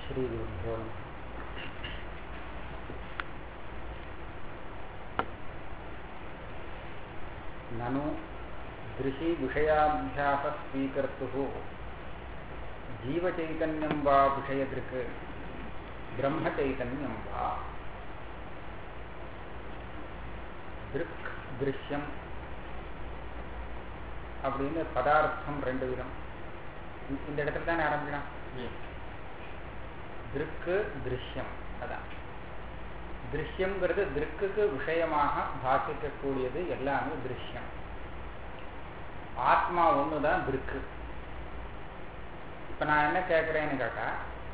श्रीगुरुभ्यो ननु दृशि विषयाभ्यासस्वीकर्तुः जीवचैतन्यं वा विषयदृक् ब्रह्मचैतन्यं वा दृक् दृश्यम அப்படின்னு பதார்த்தம் ரெண்டு விதம். இந்த இடத்துல தானே ஆரம்பிக்கலாம். திருக்கு திருஷ்யம், அதான் திருஷ்யம்ங்கிறது திருக்குக்கு விஷயமாக பாசிக்கக்கூடியது எல்லாமே திருஷ்யம். ஆத்மா ஒண்ணுதான் திருக்கு. இப்ப நான் என்ன கேட்கிறேன்னு கேட்டா,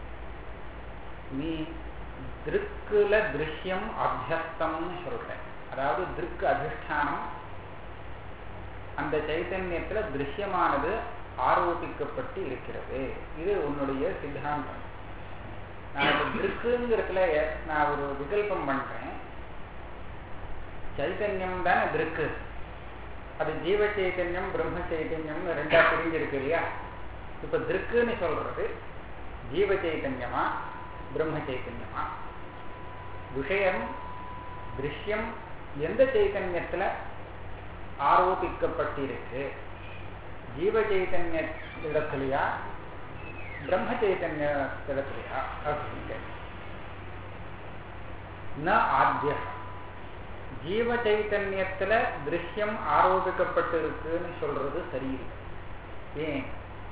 நீ திருக்குல திருஷ்யம் அத்தியஸ்தம்னு சொல்றேன். அதாவது திருக்கு அதிஷ்டானம், அந்த சைத்தன்யத்துல திருஷ்யமானது ஆரோபிக்கப்பட்டு இருக்கிறது. இது உன்னுடைய சித்தாந்தம். நான் இப்ப திருக்குங்கிறதுல நான் ஒரு விகல்பம் பண்றேன். சைத்தன்யம் தானே திருக்கு. அது ஜீவ சைத்தன்யம் பிரம்ம சைத்தன்யம்னு ரெண்டா பிரிஞ்சிருக்கு இல்லையா? இப்ப திருக்குன்னு சொல்றது ஜீவ சைத்தன்யமா பிரம்ம சைத்தன்யமா? விஷயம் திருஷ்யம் எந்த சைத்தன்யத்துல ஆரோபிக்கப்பட்டிருக்கு? ஜீவ சைத்தன்ய இடத்துலையா பிரம்ம சைத்தன்ய இடத்துலையா? ந ஆத்ய ஜீவ சைத்தன்யத்துல திருஷ்யம் ஆரோபிக்கப்பட்டிருக்குன்னு சொல்றது சரியில்லை. ஏன்?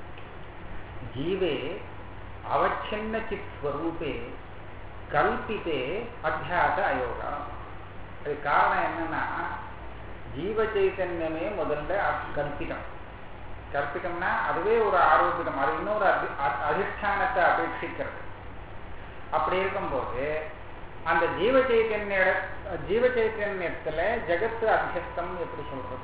ஜீவே அவச்சின்ன சித் ஸ்வரூபே கல்பிதே அத்தியாச அயோகா. அது காரணம் என்னன்னா, ஜீவ சைத்தன்யமே முதல்ல கல்பிதம். கல்பிதம்னா அதுவே ஒரு ஆரோபிதம், அது இன்னொரு அதிஷ்டானத்தை அபேட்சிக்கிறது. அப்படி இருக்கும்போது அந்த ஜீவ சைத்தன்யத்துல ஜெகத்து அத்தியஸ்தம் எப்படி சொல்றது?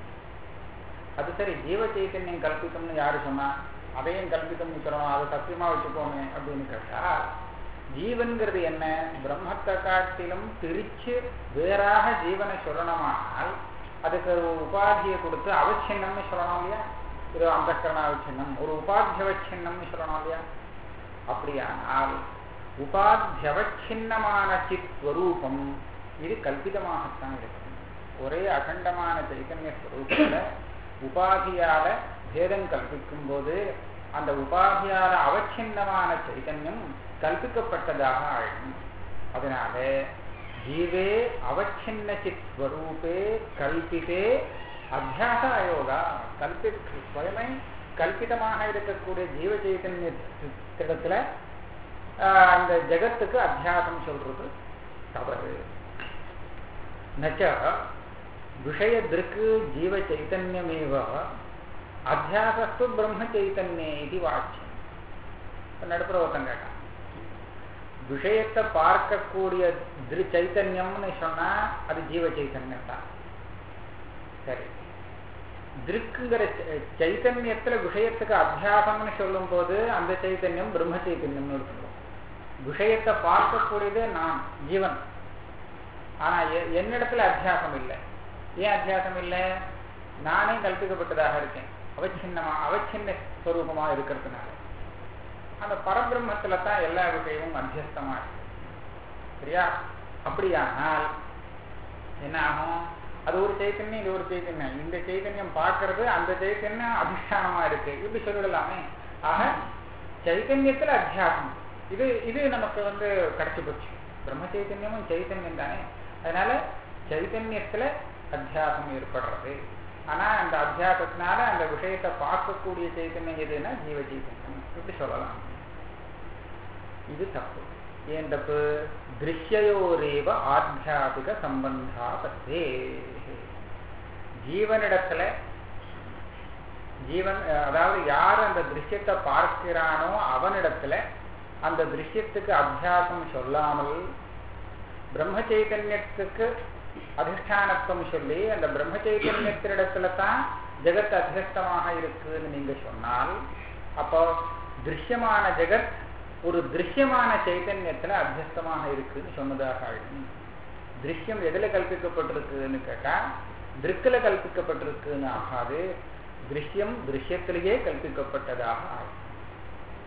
அது சரி, ஜீவ சைத்தன்யம் கல்பிதம்னு யாரு சொன்னா? அதையும் கல்பிதம் சொல்லணும், அதை சத்தியமா வச்சுக்கோமே அப்படின்னு கேட்டா, ஜீவன்கிறது என்ன? பிரம்மத்தை காட்டிலும் பிரிச்சு வேறாக ஜீவனை சொல்லணுமானால் அதுக்கு ஒரு உபாதியை கொடுத்து அவச்சின்னம்னு சொல்லணும் இல்லையா? ஒரு அந்தக்கரண அவச்சின்னம், ஒரு உபாத்தியவச்சின்னம்னு சொல்லணும் இல்லையா? அப்படியானால் உபாத்தியவச்சின்னமான சித் ஸ்வரூபம் இது கல்பிதமாகத்தான் இருக்கும். ஒரே அகண்டமான சைத்தன்ய ஸ்வரூபத்துல உபாதியால பேதம் கல்பிக்கும் போது அந்த உபாதியால அவச்சின்னமான சைத்தன்யம் கல்பிக்கப்பட்டதாக ஆயிடும். அதனால ஜீவே அவச்சின்ன சித் ஸ்வரூபே கல்பிதே அத்தியாச அயோகா. ஸ்வயமே கல்பிதமாக இருக்கக்கூடிய ஜீவ சைத்தன்யத்துல அந்த ஜெகத்துக்கு அத்தியாசம் சொல்றது தவறு. நச்ச விஷய திருக்கு ஜீவ சைத்தன்யமேவ அத்தியாசஸ்து பிரம்ம சைத்தன்யே இது வாக்கியம். நடுப்புற ஒருத்தன் கேட்டான், விஷயத்தை பார்க்கக்கூடிய சைத்தன்யம்னு சொன்னா அது ஜீவ சைத்தன்யம் தான். சரி, திருக்குங்கிற சைத்தன்யத்துல விஷயத்துக்கு அத்தியாசம்னு சொல்லும் போது அந்த சைத்தன்யம் பிரம்ம சைத்தன்யம்னு சொல்லுவோம். விஷயத்தை பார்க்கக்கூடியது நான் ஜீவன். ஆனா என்னிடத்துல அத்தியாசம் இல்லை. ஏன் அத்தியாசம் இல்லை? நானே கல்பிக்கப்பட்டதாக இருக்கேன், அவச்சின்ன ஸ்வரூபமா இருக்கிறதுனால. அந்த பரபிரம்மத்துல தான் எல்லா விஷயமும் அத்தியஸ்தமா இருக்கு. சரியா? அப்படியானால் என்ன ஆகும்? அது ஒரு சைத்தன்யம், இது ஒரு சைத்தன்யம். இந்த சைத்தன்யம் பார்க்கறது அந்த சைத்தன்யம் அதிஷ்டானமா இருக்கு, இப்படி சொல்லிடலாமே. ஆக சைத்தன்யத்துல அத்தியாசம் இது இது நமக்கு கிடைச்சு போச்சு. பிரம்ம சைத்தன்யமும் சைத்தன்யம் தானே. அதனால சைத்தன்யத்துல அத்தியாசம் ஏற்படுறது. ஆனா அந்த அத்தியாசத்தினால அந்த விஷயத்தை பார்க்கக்கூடிய சைத்தன்யம் எதுன்னா ஜீவ சைத்தன்யம், இப்படி சொல்லலாம். இது தப்பு. ஏன் தப்பு? திருஷ்யோரேவ ஆத்தியாபிக சம்பந்தா பத்தே. ஜீவனிடத்துல ஜீவன், அதாவது யார் அந்த திருஷ்யத்தை பார்க்கிறானோ அவனிடத்துல அந்த திருஷ்யத்துக்கு அத்தியாசம் சொல்லாமல் பிரம்ம சைத்தன்யத்துக்கு அதிஷ்டானத்துவம் சொல்லி அந்த பிரம்ம சைத்தன்யத்தினிடத்துல தான் ஜெகத் அத்தியஸ்தமாக இருக்குன்னு நீங்க சொன்னால், அப்போ திருஷ்யமான ஜெகத் ஒரு திருஷ்யமான சைத்தன்யத்துல அத்தியஸ்தமாக இருக்குன்னு சொன்னதாக ஆயிடும். திருஷ்யம் எதுல கல்பிக்கப்பட்டிருக்குன்னு கேட்டா திருக்குல கல்பிக்கப்பட்டிருக்குன்னு ஆகாது, திருஷ்யம் திருஷ்யத்திலேயே கல்பிக்கப்பட்டதாக ஆகும்.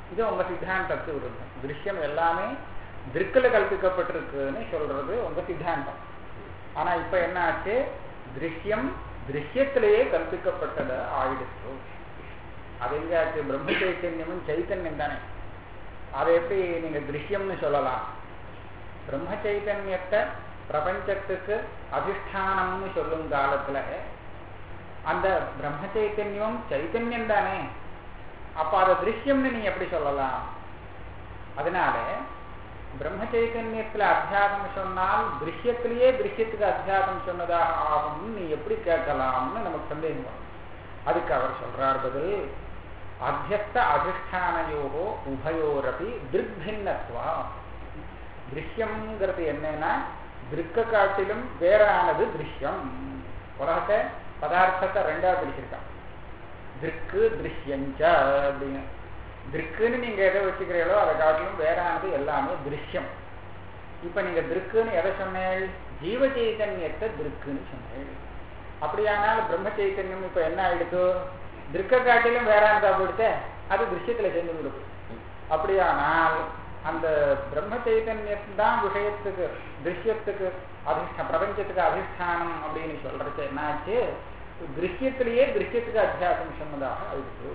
இது உங்க சித்தாந்தத்துக்கு விரும்பம். திருஷ்யம் எல்லாமே திருக்குல கல்பிக்கப்பட்டிருக்குன்னு சொல்றது உங்க சித்தாந்தம். ஆனா இப்ப என்ன ஆச்சு, திருஷ்யம் திருஷ்யத்திலேயே கல்பிக்கப்பட்டது ஆயிடுச்சு. அது எங்க ஆச்சு, பிரம்ம சைத்தன்யமும் சைத்தன்யம் தானே, அதை எப்படி நீங்க திருஷ்யம்னு சொல்லலாம்? பிரம்ம சைத்தன்யத்தை பிரபஞ்சத்துக்கு அதிஷ்டானம்னு சொல்லும் காலத்துல அந்த பிரம்ம சைத்தன்யம் சைத்தன்யம் தானே, அப்ப அதை திருஷ்யம்னு நீ எப்படி சொல்லலாம்? அதனால பிரம்ம சைத்தன்யத்துல அத்தியாசம் சொன்னால் திருஷ்யத்திலேயே திருஷ்யத்துக்கு அத்தியாசம் சொன்னதாக ஆகும்னு நீ எப்படி கேட்கலாம்னு நமக்கு சந்தேகம் வரும். அதுக்கு அவர் சொல்றார் பதில், அத்தியஸ்த அதிஷ்டானயோகோ உபயோரபி திருக்பின்னத்வா. திருஷ்யம்ங்கிறது என்னன்னா திருக்க காட்டிலும் வேறானது திருஷ்யம். உலகத்தை பதார்த்தத்தை ரெண்டா பிரிச்சிருக்கான், திருக்கு திருஷ்யஞ்ச அப்படின்னு. திருக்குன்னு நீங்க எதை வச்சுக்கிறீங்களோ அதை காட்டிலும் வேறானது எல்லாமே திருஷ்யம். இப்ப நீங்க திருக்குன்னு எதை சொன்னேள், ஜீவ சைத்தன்யத்தை திருக்குன்னு சொன்னேள். அப்படியானால் பிரம்ம சைத்தன்யம் இப்ப என்ன ஆயிடுத்து, திருக்க காட்டிலும் வேறானதா போயிடுத்த, அது திருஷ்யத்துல சேர்ந்து விடுது. அப்படியானால் அந்த பிரம்ம சைத்தன்யத்தான் விஷயத்துக்கு திருஷ்யத்துக்கு பிரபஞ்சத்துக்கு அதிஷ்டானம் அப்படின்னு சொல்றது என்னாச்சு, திருஷ்யத்திலேயே திருஷ்யத்துக்கு அத்தியாசம் சொன்னதாக அதுக்கு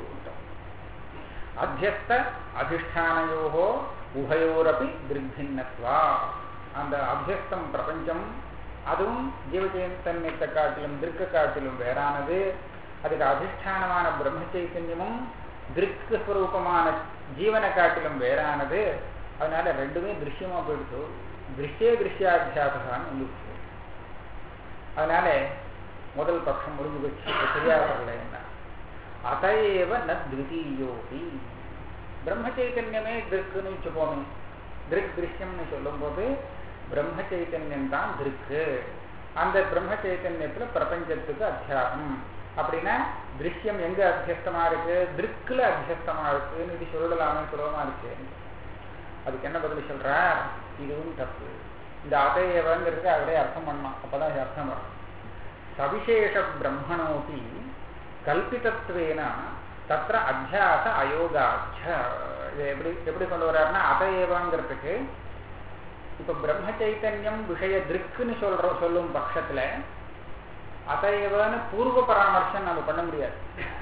அத்தியஸ்த அதிஷ்டானயோகோ உபயோரபி திருக்பின்னத்வா. அந்த அத்தியஸ்தம் பிரபஞ்சம் அதுவும் ஜீவச்சைத்தன்யத்தை காட்டிலும் திருக்க காட்டிலும் வேறானது. அதுக்கு அதிஷ்டானமான பிரம்ம சைத்தன்யமும் திருக்க ஸ்வரூபமான ஜீவனை காட்டிலும் வேறானது. அதனால ரெண்டுமே திருஷ்யமா போயிடுச்சு, திருஷ்யே திருஷ்யாத்தியாசான்னு வந்துடுச்சு. அதனால முதல் பட்சம் முடிஞ்சு வச்சு சரியா வரல. என்ன அதையேவ ந த்விதீயோபி, பிரம்ம சைத்தன்யமே திருக்குன்னு வச்சுப்போமே, திருக் திருஷ்யம்னு சொல்லும் போது பிரம்ம சைத்தன்யம் தான் திருக்கு. அந்த பிரம்ம சைத்தன்யத்துல பிரபஞ்சத்துக்கு அத்தியாசம். அப்படின்னா திருஷ்யம் எங்க அத்தியஸ்தமா இருக்கு, திருக்குல அத்தியஸ்தமா இருக்குன்னு இது சொல்லலாமே, சுலபமா இருக்கு. அதுக்கு என்ன பதில் சொல்றார், இதுவும் தப்பு. இந்த அதையவங்கிறதுக்கு அவரே அர்த்தம் பண்ணலாம், அப்பதான் அர்த்தம் வரும். சவிசேஷ பிரம்மணோபி கல்பிதத்துவேன தத்திர அத்தியாச அயோகாச்ச. இது எப்படி கொண்டு வர்றாருன்னா, அதையவங்கிறதுக்கு இப்ப பிரம்ம சைத்தன்யம் விஷய திருக்குன்னு சொல்லும் பட்சத்துல அதையவன்னு பூர்வ பராமர்சம் நம்ம பண்ண முடியாது.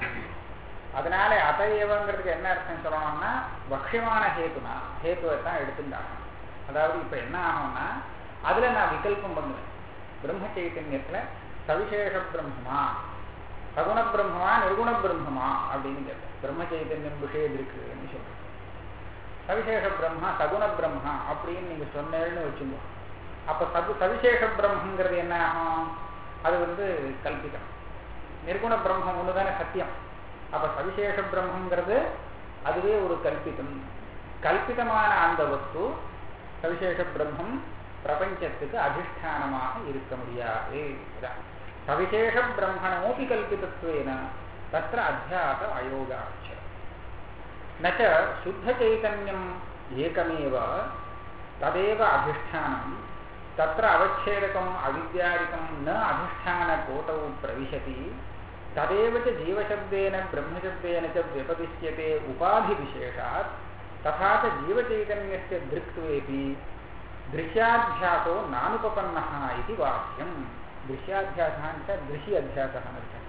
அதனால அதையவங்கிறதுக்கு என்ன அர்த்தம் சொல்லணும்னா, பக்ஷமான ஹேத்துனா ஹேத்துவை தான் எடுத்துட்டாங்க. அதாவது இப்ப என்ன ஆகும்னா, அதுல நான் விகல்பம் பண்ணுவேன். பிரம்ம சைத்தன்யத்துல சவிசேஷ பிரம்மமா, சகுண பிரம்மமா, நிர்குண பிரம்மமா அப்படின்னு கேட்பேன். பிரம்ம சைத்தன்யம் விஷயம் இருக்குன்னு சொல்றேன். சவிசேஷ பிரம்மா சகுண பிரம்மா அப்படின்னு நீங்க சொன்னேன்னு வச்சுக்கோ. அப்ப சவிசேஷ பிரம்மங்கிறது என்ன ஆகும், அது கல்பிதம். நிர்குண பிரம்மம் ஒண்ணுதானே சத்தியம். அப்ப சவிசேஷ பிரம்மங்கிறது அதுவே ஒரு கல்பிதம். கல்பிதமான அந்த வஸ்து சவிசேஷ பிரம்மம் பிரபஞ்சத்துக்கு அதிஷ்டானமாக இருக்க முடியாது. சவிசேஷ பிரம்மணோபி கல்பிதத்வேன தத்ர அத்தியாச அயோகாச்ச. நச்ச சுத்த சைதன்யம் ஏகமேவ ததேவ அதிஷ்டானம் தத்ர அவச்சேதகம் அவித்யாதிகம் ந அதிஷ்டான கோட்டௌ பிரவிशति ததேவ ச ஜீவசப்தேன பிரம்மசப்தேன ச விபதிஷ்யதே உபாதி விசேஷாத் ததா ச ஜீவச்சைதன்யஸ்ய திருக்த்வேபி திருஷ்யாத்தியாசோ நானுபபன்னः इति वाक्यम्. திருஷ்யாத்தியாசம் திருஷி அத்தியாசம் இருக்கு.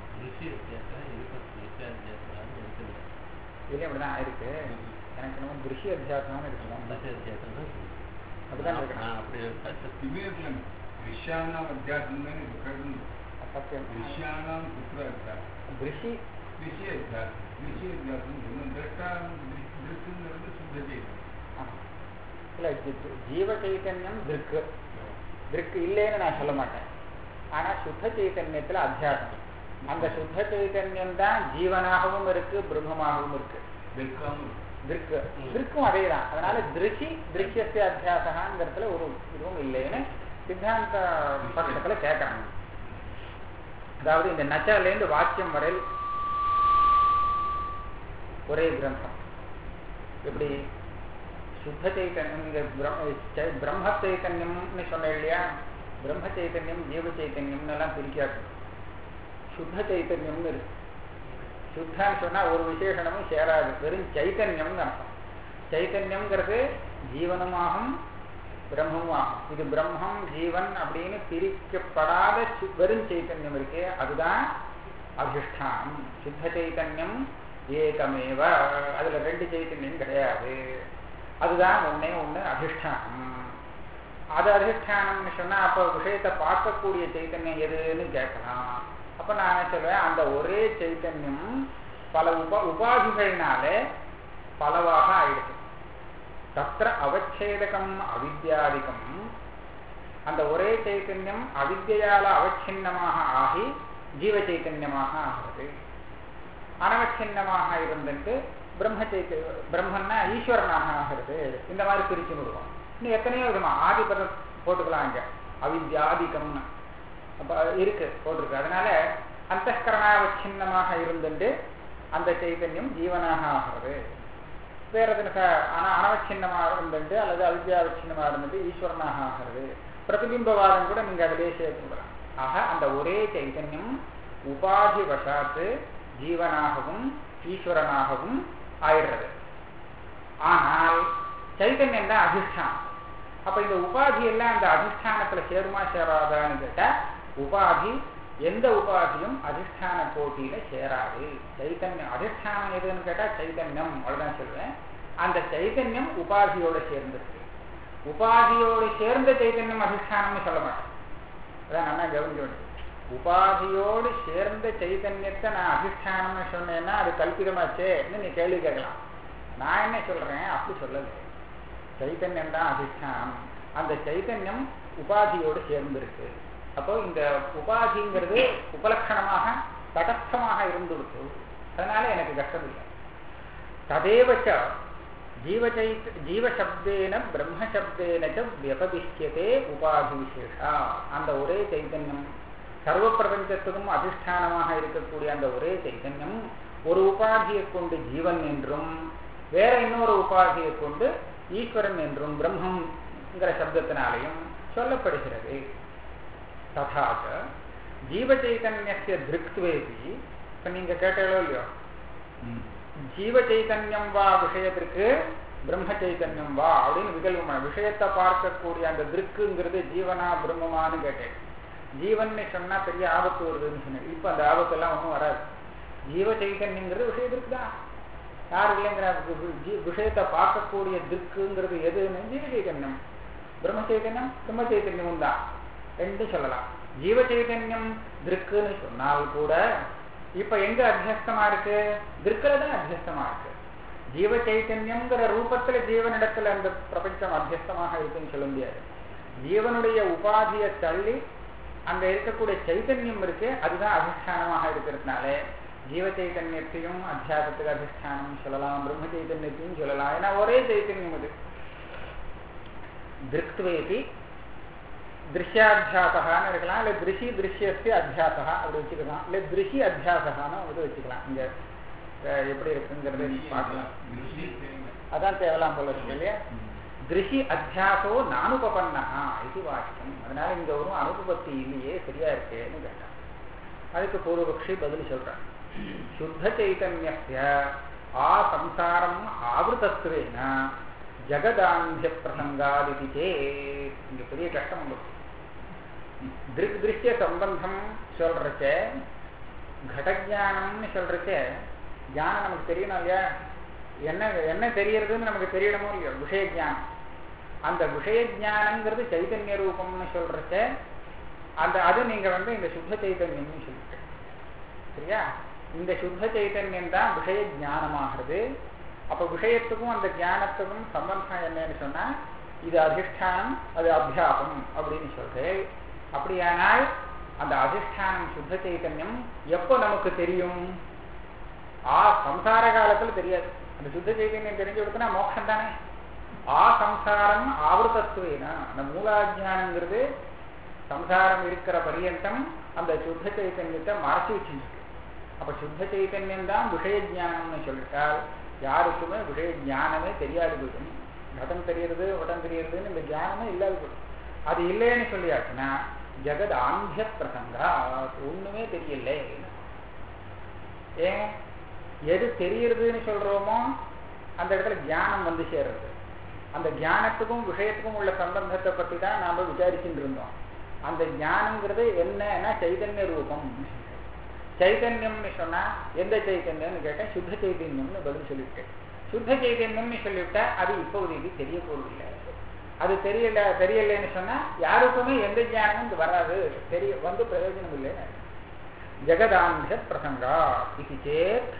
இதுல அப்படிதான் ஆயிருக்கு. எனக்கு நம்ம திருஷி அத்தியாசம் இருக்கணும், அப்படிதான் இருக்கணும். ஜீவ சைத்தன்யம் திருக்கு திருக்கு இல்லைன்னு நான் சொல்ல மாட்டேன். ஆனா சுத்த சைத்தன்யத்துல அத்தியாசம், அந்த சுத்த சைத்தன்யம் தான் ஜீவனாகவும் இருக்கு பிரம்மமாகவும் இருக்கு. திருக்கும் அதே தான். அதனால திருஷி திருஷ்யஸ்ய அத்தியாசங்கிறதுல ஒரு இதுவும் இல்லைன்னு சித்தாந்த பட்சத்துல கேட்கறாங்க. அதாவது இந்த நச்சாலேருந்து வாக்கியம் வரையில் ஒரே கிரந்தம். எப்படி சுத்த சைத்தன்யம், நீங்க பிரம்ம சைத்தன்யம்னு சொன்ன இல்லையா, பிரம்ம சைத்தன்யம் ஜீவ சைத்தன்யம்னு எல்லாம் பிரிக்காது. சுத்த சைத்தன்யம்னு இருக்கு. சுத்தான்னு சொன்னா ஒரு விசேஷனமும் சேராது, வெறும் சைத்தன்யம்னு அர்த்தம். சைத்தன்யம்ங்கிறது ஜீவனுமாகும் பிரம்மமாகும். இது பிரம்மம் ஜீவன் அப்படின்னு பிரிக்கப்படாத வெறும் சைத்தன்யம் இருக்கே, அதுதான் அதிஷ்டானம். சுத்த சைத்தன்யம் ஏகமேவ, அதுல ரெண்டு சைத்தன்யம் கிடையாது, அதுதான் ஒன்னே ஒண்ணு அதிஷ்டானம். அது அதிஷ்டானம்னு சொன்னா அப்ப விஷயத்தை பார்க்கக்கூடிய சைத்தன்யம் எதுன்னு கேட்கலாம். அப்ப நான் சொல்றேன், அந்த ஒரே சைத்தன்யம் பல உபாதிகள்னால பலவாக ஆயிடுச்சு. தத்திர அவச்சேதகம் அவித்யாதிகம், அந்த ஒரே சைத்தன்யம் அவித்யால அவச்சின்னமாக ஆகி ஜீவ சைத்தன்யமாக ஆகிறது. அனவச்சின்னமாக இருந்துட்டு பிரம்மன்னா ஈஸ்வரனாக ஆகிறது. இந்த மாதிரி பிரிச்சு விடுவோம். இன்னும் எத்தனையோ விதமா ஆதிபதம் போட்டுக்கலாம். இங்க அவித்யாதிகம்னு அப்ப இருக்கு போட்டிருக்கு. அதனால அந்தஸ்கரணாவச்சின்னமாக இருந்துட்டு அந்த சைத்தன்யம் ஜீவனாக ஆகிறது. வேற எதுக்கு அனவச்சின்னமாக இருந்துட்டு அல்லது அவித்யாவச்சின்னமாக இருந்துட்டு ஈஸ்வரனாக ஆகிறது. பிரதிபிம்பவாதம் கூட நீங்க அதிலே சேர்த்துக்கலாம். ஆக அந்த ஒரே சைத்தன்யம் உபாதி வசாத்து ஜீவனாகவும் ஈஸ்வரனாகவும் ஆயிடுறது. ஆனால் சைத்தன்யம் தான் அதிஷ்டானம். அப்ப இந்த உபாதி எல்லாம் அந்த அதிஷ்டானத்துல சேருமா சேராதான்னு கேட்டா, உபாதி எந்த உபாதியும் அதிஷ்டான போட்டியில சேராது. சைத்தன்யம் அதிஷ்டானம் எதுன்னு கேட்டா சைத்தன்யம், அவ்வளவுதான் சொல்லுவேன். அந்த சைத்தன்யம் உபாதியோட சேர்ந்துருக்கு. உபாதியோடு சேர்ந்த சைத்தன்யம் அதிஷ்டானம்னு சொல்ல மாட்டேன். அதான் நல்லா கவனிக்க வேண்டியது. உபாதியோடு சேர்ந்த சைத்தன்யத்தை நான் அதிஷ்டானம்னு சொன்னேன்னா அது கல்பிதமாச்சேன்னு நீ கேள்வி கேட்கலாம். நான் என்ன சொல்றேன், அப்படி சொல்லலை. சைத்தன்யம் தான் அதிஷ்டானம். அந்த சைத்தன்யம் உபாதியோடு சேர்ந்திருக்கு. அப்போ இந்த உபாதிங்கிறது உபலட்சணமாக தடஸ்தமாக இருந்துருக்கு. அதனால எனக்கு கஷ்டம் இல்லை. ததேவச்ச ஜீவசப்தேன பிரம்மசப்தேன வியபதிஷ்யதே உபாதி விசேஷா. அந்த ஒரே சைத்தன்யம் சர்வ பிரபஞ்சத்துக்கும் அதிஷ்டானமாக இருக்கக்கூடிய அந்த ஒரே சைத்தன்யம் ஒரு உபாதியை கொண்டு ஜீவன் என்றும் வேற இன்னொரு உபாதியை கொண்டு ஈஸ்வரன் என்றும் பிரம்மங்கிற சப்தத்தினாலையும் சொல்லப்படுகிறது. ததாக ஜீவச்சைதன்யஸ்ய திருக்த்வேபி, இப்ப நீங்க கேட்டாலோ இல்லையோ, ஜீவச்சைதன்யம் வா விஷயத்திற்கு பிரம்ம சைதன்யம் வா அப்படின்னு விகல்பமான விஷயத்தை பார்க்கக்கூடிய அந்த திருக்குங்கிறது ஜீவனா பிரம்மமானு கேட்டேன். ஜீவன் சொன்னா பெரிய ஆபத்து வருதுன்னு சொன்னேன். இப்ப அந்த ஆபத்தெல்லாம் ஒன்றும் வராது. ஜீவ சைதன்யங்கிறது விஷயத்திற்கு தான். யார் இல்லைங்கிற விஷயத்தை பார்க்கக்கூடிய திருக்குங்கிறது எதுன்னு ஜீவ சைதன்யம். பிரம்ம சைதன்யம் பிரம்ம சைதன்யமும் தான், ரெண்டும் சொல்லலாம். ஜீவ சைதன்யம் திருக்குன்னு சொன்னால் கூட இப்ப எங்க அத்தியஸ்தமா இருக்கு? திருக்குல தான் அத்தியஸ்தமா இருக்கு. ஜீவ சைத்தன்யம்ங்கிற ரூபத்துல ஜீவனிடத்துல அந்த பிரபஞ்சம் அத்தியஸ்தமாக இருக்குன்னு சொல்ல முடியாது. ஜீவனுடைய உபாதியை தள்ளி அங்க இருக்கக்கூடிய சைத்தன்யம் இருக்கு, அதுதான் அதிஷ்டானமாக இருக்கிறதுனால ஜீவ சைத்தன்யத்தையும் அத்தியாசத்துக்கு அதிஷ்டானம் சொல்லலாம், பிரம்ம சைத்தன்யத்தையும் சொல்லலாம். ஏன்னா ஒரே சைத்தன்யம் அது. திருக்த்வேபி திருஷ்யாத்தியாசகான்னு இருக்கலாம், இல்லை திருஷி திருஷ்யஸ்ய அத்தியாசகா அப்படி வச்சுக்கலாம், இல்லை திருஷி அத்தியாசகான்னு அது வச்சுக்கலாம். இங்க எப்படி இருக்குங்கிறது பார்க்கலாம். அதான் தேவலாம் போல இருக்கு இல்லையா? திருஷி அத்தியாசோ நானுபபன்னா இது வாக்கியம். அதனால இங்க ஒரு அனுபவத்தி இல்லையே, சரியா இருக்கேன்னு கேட்டான். அதுக்கு பூர்வபக்ஷி பதில் சொல்றான். சுத்த சைதன்யஸ்ய ஆசம்சாரம் ஆவృతத்வேன ஜகதாந்திய பிரசங்காதிதி சேத். இங்க பெரிய கஷ்டம் உங்களுக்கு. திருக் திருஷ்ய சம்பந்தம் சொல்றச்ச, கடஜானம்னு சொல்றச்ச, ஞானம் நமக்கு தெரியணும் இல்லையா? என்ன என்ன தெரியறதுன்னு நமக்கு தெரியணுமோ இல்லையோ, விஷய ஜானம். அந்த விஷய ஜானங்கிறது சைதன்ய ரூபம்னு சொல்றச்ச அந்த அது நீங்க இந்த சுத்த சைதன்யம்னு சொல்லிட்டு, சரியா? இந்த சுத்த சைதன்யம் தான் விஷய ஜானமாகிறது. அப்ப விஷயத்துக்கும் அந்த ஞானத்துக்கும் சம்பந்தம் என்னன்னு சொன்னா, இது அதிஷ்டானம் அது அத்தியாபம் அப்படின்னு சொல்றது. அப்படியானால் அந்த அதிஷ்டானம் சுத்த சைதன்யம் எப்போ நமக்கு தெரியும்? சம்சார காலத்துல தெரியாது. அந்த சுத்த சைதன்யம் தெரிஞ்சு கொடுத்தனா மோட்சம் தானே. சம்சாரம் ஆவృతத்வேனா, அந்த மூலாஜானங்கிறது சம்சாரம் இருக்கிற பரியந்தம் அந்த சுத்த சைதன்யத்தை மறைச்சு வச்சுருக்கு. அப்ப சுத்த சைதன்யம் தான் விஷய ஜானம்னு சொல்லிட்டால் யாருக்குமே விஷய ஞானமே தெரியாது போயிடும். கடம் தெரியறது உடம் தெரியறதுன்னு இந்த ஞானமே இல்லாது போயிடும். அது இல்லைன்னு சொல்லியாச்சுன்னா ஜெகத் ஆந்திய பிரசங்கா, ஒண்ணுமே தெரியல. ஏன் எது தெரியறதுன்னு சொல்றோமோ அந்த இடத்துல ஞானம் வந்து சேர்றது. அந்த ஞானத்துக்கும் விஷயத்துக்கும் உள்ள சம்பந்தத்தை பற்றி தான் நாம் விசாரிச்சுட்டு இருந்தோம். அந்த ஞானங்கிறது என்னன்னா சைதன்ய ரூபம். சைதன்யம்னு சொன்னா எந்த சைதன்யம்னு கேட்டேன், சுத்த சைதன்யம்னு பதில் சொல்லிவிட்டேன். சுத்த சைதன்யம்னு சொல்லிவிட்டா அது இப்போதைக்கு தெரிய போவதில்லை. அது தெரியலன்னு சொன்னா யாருக்குமே எந்த ஞானமும் வராது, வந்து பிரயோஜனம் இல்லைன்னு. ஜெகதாந்த பிரசங்கா இது சேத்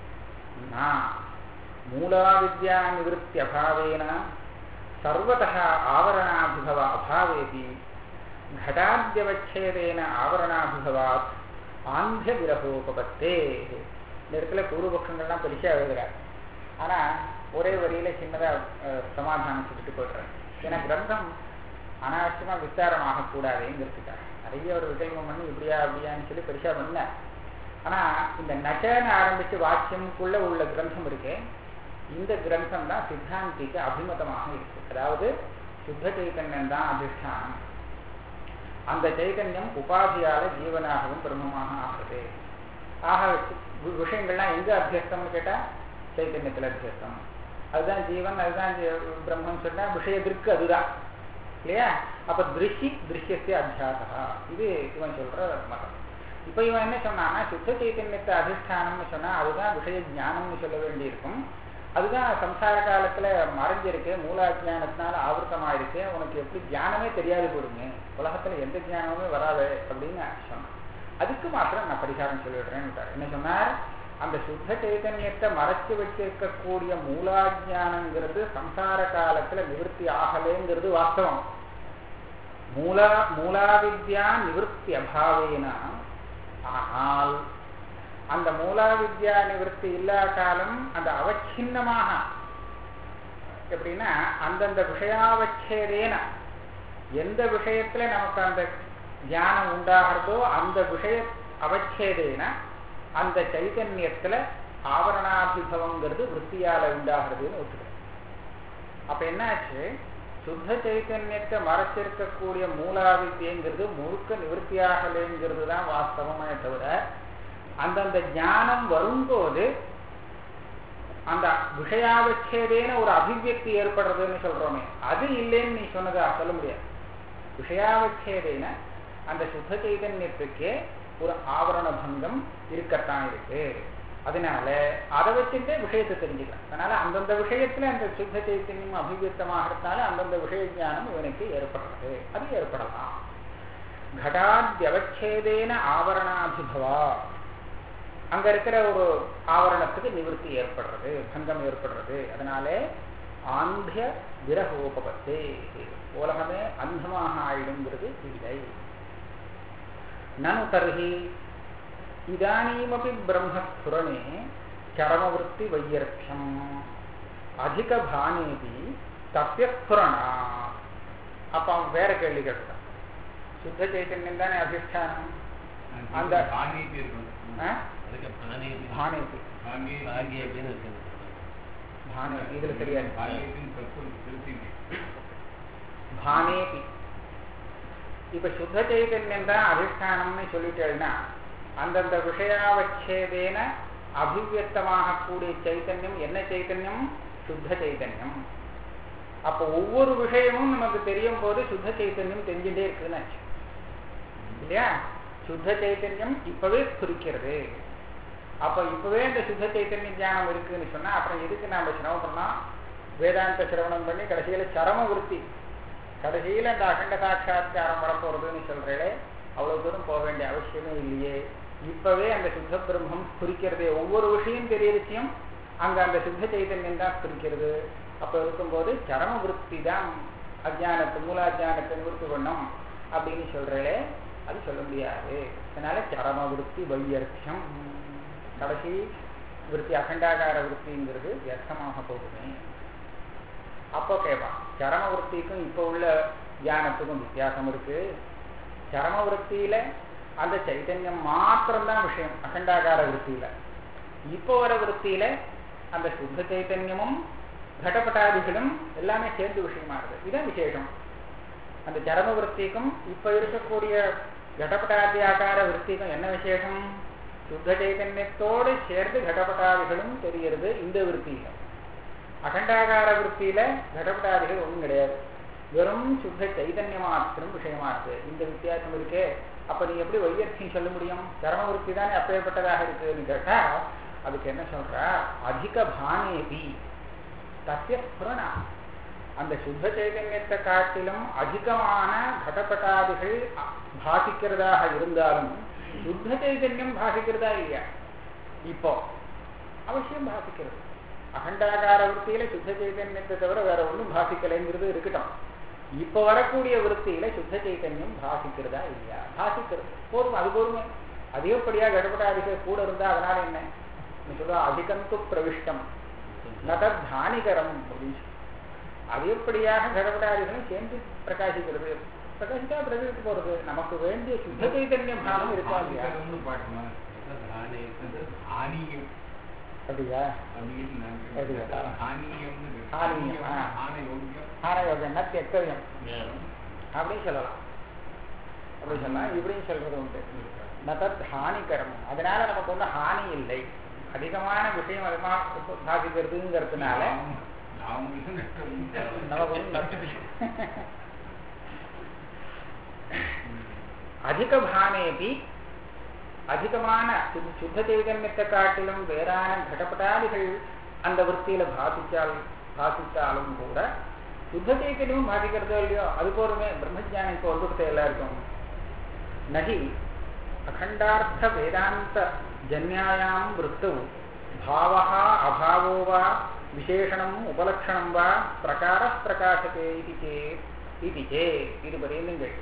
மூலா வித்யா நிவృత్తి அபாவேன சர்வதः ஆவரணாபிபவ அபாவேபி घटाद्यवच्छेदेन ஆவரணாபிபவாத் ஆந்திய விரகோபபத்தே. இந்த இடத்துல பூர்வபக்ஷங்கள்லாம் பெருசா எழுதுறாரு. ஆனா ஒரே வரியில சின்னதா சமாதானம் சொல்லிட்டு போடுறாரு. ஏன்னா கிரந்தம் அனாவசியமா விஸ்தாரம் ஆகக்கூடாதுங்கிறதுக்காக நிறைய ஒரு விகல்பம் பண்ணி இப்படியா அப்படியான்னு சொல்லி பெருசா பண்ண. ஆனா இந்த நச்சன்னு ஆரம்பிச்சு வாக்கியமுக்குள்ள உள்ள கிரந்தம் இருக்கு. இந்த கிரந்தம் தான் சித்தாந்திக்கு அபிமதமாக இருக்கு. அதாவது சுத்த சைதன்யம் தான் அதிஷ்டானம். அந்த சைதன்யம் உபாதியால ஜீவனாகவும் பிரம்மமாக ஆகுது. ஆக விஷயங்கள்லாம் எங்க அபியஸ்தம்னு கேட்டா சைதன்யத்தில் அபியஸ்தம். அதுதான் ஜீவன், அதுதான் பிரம்மன் சொன்னா விஷயத்திற்கு அதுதான் இல்லையா. அப்ப திருஷ்யத்தை அத்தியாசா, இது இவன் சொல்ற மதம். இப்ப இவன் என்ன சொன்னான்னா சுத்த சைதன்யத்தை அதிஷ்டானம்னு சொன்னா அதுதான் விஷய ஞானம்னு சொல்ல வேண்டியிருக்கும். அதுதான் சம்சார காலத்துல மறைஞ்சிருக்கு, மூலாஜானத்தினால ஆவர்த்தமாயிருக்கு. உனக்கு எப்படி ஞானமே தெரியாது போடுங்க, உலகத்துல எந்த ஞானமுமே வராது அப்படின்னு சொன்னான். அதுக்கு மாத்திரம் நான் பரிகாரம் சொல்லிவிடுறேன்னு. என்ன சொன்னார், அந்த சுத்த சைதன்யத்தை மறைச்சு வச்சிருக்கக்கூடிய மூலாஜானங்கிறது சம்சார காலத்துல நிவர்த்தி ஆகலைங்கிறது வாஸ்தவம். மூலாவித்யா நிவர்த்தி அபாவேனா, ஆனால் அந்த மூலாவித்யா நிவர்த்தி இல்லா காலம் அந்த அவச்சின்னமாக எப்படின்னா அந்தந்த விஷயாவச்சேதேன எந்த விஷயத்துல நமக்கு அந்த ஞானம் உண்டாகிறதோ அந்த விஷய அவச்சேதேன அந்த சைதன்யத்துல ஆவரணாபிபவங்கிறது விற்த்தியால உண்டாகிறதுன்னு ஒத்துக்கிறேன். அப்ப என்னாச்சு, சுத்த சைதன்யத்தை மறைச்சிருக்கக்கூடிய மூலாவித்யங்கிறது முழுக்க நிவர்த்தியாகலைங்கிறது தான் வாஸ்தவமே தவிர அந்தந்த ஞானம் வரும்போது அந்த விஷயாவச்சேதேன ஒரு அபிவியக்தி ஏற்படுறதுன்னு சொல்றோமே, அது இல்லைன்னு நீ சொன்னதா சொல்ல முடியாது. விஷயாவச்சேதேன அந்த சுத்த சைதன்யத்துக்கே ஒரு ஆவரண பங்கம் இருக்கத்தான் இருக்கு. அதனால அதை வச்சுட்டு விஷயத்தை தெரிஞ்சுக்கலாம். அதனால அந்தந்த விஷயத்துல அந்த சுத்த சைத்தன்யம் அபிவியக்தமாகிறதுனால அந்தந்த விஷய ஞானம் இவனுக்கு ஏற்படுறது, அது ஏற்படலாம். घटाद्यवच्छेदेन ஆவரணாபிபவா, அங்க இருக்கிற ஒரு ஆவரணத்துக்கு நிவர்த்தி ஏற்படுறது, பங்கம் ஏற்படுறது. அதனால ஆந்திய விரகோபபத்தே, உலகமே அந்தமாக ஆயிடுங்கிறது இல்லை. நனு தர்ஹி இதானீமபி பிரம்மஸ்புரணே சரமவருத்தி வையர்த்தியம் அதிக பானேபி தப்யஸ்புரணா. அப்ப அவன் வேற கேள்வி கேட்டான், சுத்த சைத்தன்யம் தானே அதிஷ்டானம், அந்த இதுல தெரியாது பானேபி. இப்ப சுத்த சைதன்யம் தான் அதிஷ்டானம்னு சொல்லிட்டேன்னா அந்தந்த விஷயாவச்சேதேன அபிவியக்தமாக கூடிய சைத்தன்யம் என்ன சைத்தன்யம்? சுத்த சைத்தன்யம். அப்ப ஒவ்வொரு விஷயமும் நமக்கு தெரியும் போது சுத்த சைத்தன்யம் தெரிஞ்சுட்டே இருக்குன்னு இல்லையா. சுத்த சைத்தன்யம் இப்பவே குறிக்கிறது. அப்ப இப்பவே இந்த சுத்த சைத்தன்ய ஞானம் இருக்குன்னு சொன்னா அப்புறம் எதுக்கு நாம சிரமப்படணும்? வேதாந்த சிரவணம் பண்ணி கடைசியில சரம விருத்தி, கடைசியில இந்த அகண்ட சாட்சாத்காரம் வரப்போறதுன்னு சொல்றே, அவ்வளவு தூரம் போக வேண்டிய அவசியமே இல்லையே. இப்பவே அந்த சுத்த பிரம்மம் குறிக்கிறதே, ஒவ்வொரு விஷயம் தெரிய விஷயம் அங்க அந்த சுத்த சைதன்யம் தான் குறிக்கிறது. அப்ப இருக்கும்போது சரம விருத்தி தான் அஜானத்தை மூலாஜானத்தை நிவர்த்தி பண்ணும் அப்படின்னு சொல்றே, அது சொல்ல முடியாது. அதனால சரம விருத்தி வையர்த்தியம், கடைசி விருத்தி அகண்டாகார விருத்திங்கிறது வியர்த்தமாக போகுமே. அப்போ கேட்பான், சரம விருத்திக்கும் இப்போ உள்ள தியானத்துக்கும் வித்தியாசம் இருக்கு. சரம விருத்தியில அந்த சைத்தன்யம் மாத்திரம்தான் விஷயம், அகண்டாகார விருத்தியில. இப்போ வர விருத்தியில அந்த சுத்த சைத்தன்யமும் கடப்பட்டாதிகளும் எல்லாமே சேர்ந்து விஷயமாகுது. இதுதான் விசேஷம். அந்த சரம விருத்திக்கும் இப்ப இருக்கக்கூடிய கடப்பட்டாதி ஆகார விருத்திக்கும் என்ன விசேஷம்? சுத்த சைத்தன்யத்தோடு சேர்ந்து கடப்பட்டாதிகளும் தெரிகிறது இந்த விருத்தியில. அகண்டாகார விற்த்தியில கடப்படாதிகள் ஒன்றும் கிடையாது, வெறும் சுத்த சைதன்ய மாத்திரம் விஷயமா இருக்கு. இந்த வித்தியாசம் இருக்கே, அப்ப நீ எப்படி வையர்த்தின்னு சொல்ல முடியும்? கர்ம விற்பி தானே அப்பேற்பட்டதாக இருக்குன்னு கேட்டா அதுக்கு என்ன சொல்றா, அதிக பானேபி தஸ்ய ஸ்புரணா, அந்த சுத்த சைதன்யத்தை காட்டிலும் அதிகமான கடப்பட்டாதிகள் பாசிக்கிறதாக இருந்தாலும் சுத்த சைதன்யம் பாசிக்கிறதா இல்லையா? இப்போ அவசியம் பாசிக்கிறது. அகண்டாகார விற்த்தியில சுத்த சைதன்யத்தை தவிர வேற ஒன்றும் பாசிக்கலைங்கிறது இருக்கட்டும். இப்ப வரக்கூடிய விற்த்தியில சுத்த சைதன்யம் பாசிக்கிறதா இல்லையா? பாசிக்கிறது போதும், அது போதுமே. அதிகப்படியா கடப்படாதிகள் கூட இருந்தா அதனால என்ன சொல்ற, அதிகந்து பிரவிஷ்டம் நதத் தானிகரம் அப்படின்னு சொல்லி அதிகப்படியாக கடப்படாதிகளும் சேர்ந்து பிரகாசிக்கிறது. பிரகாசித்தா பிரகாசித்து போறது. நமக்கு வேண்டிய சுத்த சைதன்ய பானம் இருக்கா இல்லையா? அப்படியா? ஆனயோகம்னா தெக்கவியம் அப்படின்னு சொல்லலாம். அப்படி சொல்லலாம், இப்படின்னு சொல்றது உண்டு. நதத் ஹானிகரம், அதனால நமக்கு ஒன்றும் ஹானி இல்லை. அதிகமான விஷயம் அதிகமாக பாதிக்கிறதுங்கிறதுனால நமக்கு ஒன்றும் அதிக பானேபி, அதிகமான சுத்த சைதன்யத்தை காட்டிலும் வேறான கடப்பட்டாதிகள் அந்த விற்த்தியில பாசித்தாலும் கூட சுத்த சைதன்யமும் பாதிக்கிறதோ இல்லையோ அது போலுமே பிரம்மஜானம் இப்போ வந்துவிட்டு எல்லாருக்கும். நகி அகண்டார்த்த வேதாந்த ஜன்யாயாம் விருத்தௌ பாவः அபாவோ வா விசேஷணம் உபலக்ஷணம் வா பிரகார பிரகாசத்தே இது சேத். இது பரிந்துங்கள்.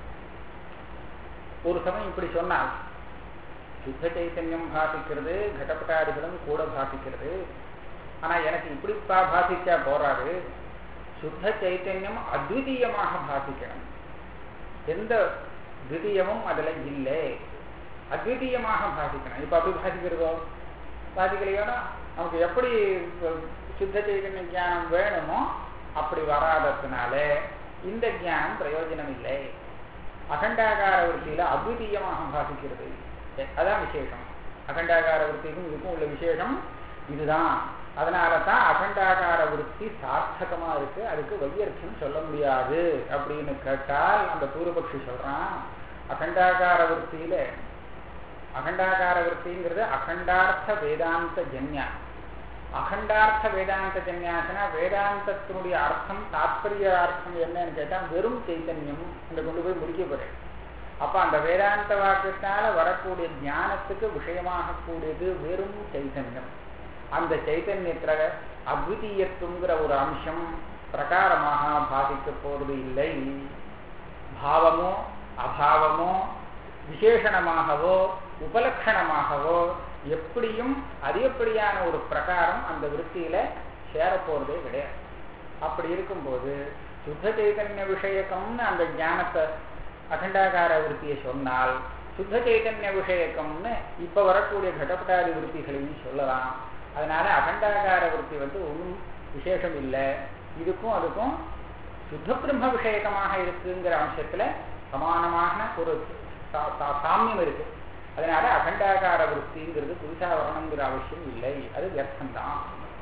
ஒரு சமயம் இப்படி சொன்னால் சுத்த சைத்தன்யம் பாசிக்கிறது, கடப்பட்டாதிகளும் கூட பாசிக்கிறது. ஆனா எனக்கு இப்படி பாசிச்சா போறாது, சுத்த சைத்தன்யம் அத்விதீயமாக பாசிக்கணும். எந்த துவிதீயமும் அதுல இல்லை, அத்விதீயமாக பாசிக்கணும். இப்ப அப்படி பாசிக்கிறதோ பாசிக்கலையோனா நமக்கு எப்படி சுத்த சைத்தன்ய ஞானம் வேணுமோ அப்படி வராததுனால இந்த ஞானம் பிரயோஜனம் இல்லை. அகண்டாகார விற்த்தியில அத்விதீயமாக பாசிக்கிறது, அதான் விசேஷம். அகண்டாகார விற்த்திக்கும் இதுக்கும் உள்ள விசேஷம் இதுதான். அதனால தான் அகண்டாகார விற்த்தி சார்த்தகமா இருக்கு, அதுக்கு வையர்த்தம் சொல்ல முடியாது அப்படின்னு கேட்டால் அந்த பூர்வபக்ஷி சொல்றான், அகண்டாகார விற்த்தியில அகண்டாகார விற்த்திங்கிறது அகண்டார்த்த வேதாந்த ஜன்யா. அகண்டார்த்த வேதாந்த ஜன்யாசனா வேதாந்தத்தினுடைய அர்த்தம் தாத்பரிய அர்த்தம் என்னன்னு கேட்டா வெறும் சைத்தன்யம் இந்த கொண்டு போய் முடிக்க போறேன். அப்ப அந்த வேதாந்த வாக்கியத்தால வரக்கூடிய ஞானத்துக்கு விஷயமாக கூடியது வெறும் சைத்தன்யம். அந்த சைத்தன்யத்துல அத்விதீயத்துங்கிற ஒரு அம்சம் பிரகாரமாக பாதிக்க போறது இல்லை. பாவமோ அபாவமோ விசேஷணமாகவோ உபலட்சணமாகவோ எப்படியும் அதிகப்படியான ஒரு பிரகாரம் அந்த விற்த்தியில சேர போறதே கிடையாது. அப்படி இருக்கும்போது சுத்த சைதன்ய விஷயக்கம்னு அந்த ஞானத்தை அகண்டாகார விற்த்தியை சொன்னால் சுத்த சைதன்ய விஷயக்கம்னு இப்ப வரக்கூடிய கடப்பட்டாதி விற்த்திகளையும் சொல்லலாம். அதனால அகண்டாகார விற்த்தி ஒன்றும் விசேஷம் இல்லை. இதுக்கும் அதுக்கும் சுத்த பிரம்ம விஷயகமாக இருக்குங்கிற அம்சத்துல சமானமான ஒரு சாமியம் இருக்கு. அதனால அகண்டாகார விற்த்திங்கிறது புதுசா வரணுங்கிற அவசியம் இல்லை, அது வியர்த்தம்தான்.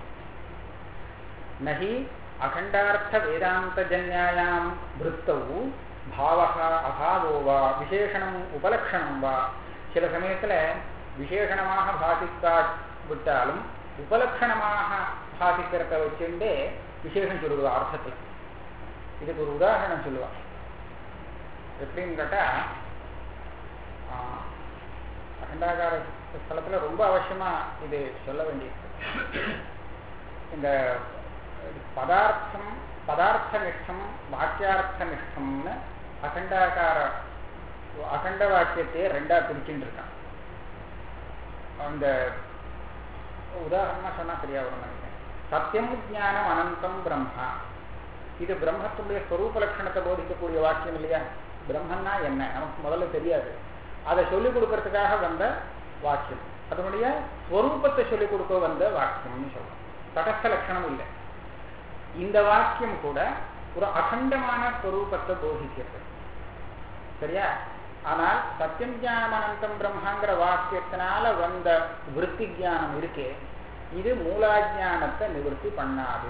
நகி அகண்டார்த்த வேதாந்த ஜன்யாயாம் விருத்தௌ பாவः அபாவோ வா விசேஷணம் உபலக்ஷணம் வா. சில சமயத்துல விசேஷணமாக பாசிக்காவிட்டாலும் உபலக்ஷணமாக பாசிக்கிறத வச்சுட்டே விசேஷம் சொல்லுவா அர்த்தத்துல. இதுக்கு ஒரு உதாரணம் சொல்லுவா. எப்படின்னு கேட்டா அகண்டாகார ஸ்தலத்துல ரொம்ப அவசியமா இது சொல்ல வேண்டியது. இந்த பதார்த்த நிஷ்டம் வாக்கியார்த்த நிஷ்டம்னு அகண்ட வாக்கியத்தையே ரெண்டா பிரிச்சுட்டு இருக்கான். அந்த உதாரணமா சொன்னா சரியா வரும் நினைக்கிறேன். சத்தியம் ஞானம் அனந்தம் பிரம்மா, இது பிரம்மத்துடைய ஸ்வரூப லட்சணத்தை போதிக்கக்கூடிய வாக்கியம் இல்லையா? பிரம்மன்னா என்ன நமக்கு முதல்ல தெரியாது, அதை சொல்லிக் கொடுக்கறதுக்காக வந்த வாக்கியம். அதனுடைய ஸ்வரூபத்தை சொல்லிக் கொடுக்க வந்த வாக்கியம்னு சொல்லலாம். தடஸ்த லட்சணம் இல்லை. இந்த வாக்கியம் கூட ஒரு அகண்டமான ஸ்வரூபத்தை போதிக்கிறது, சரியா? ஆனால் சத்தியம் ஞானம் அனந்தம் பிரம்மாங்கிற வாக்கியத்தினால வந்த விருத்தி ஞானம் இருக்கே, இது மூலாஜானத்தை நிவர்த்தி பண்ணாது.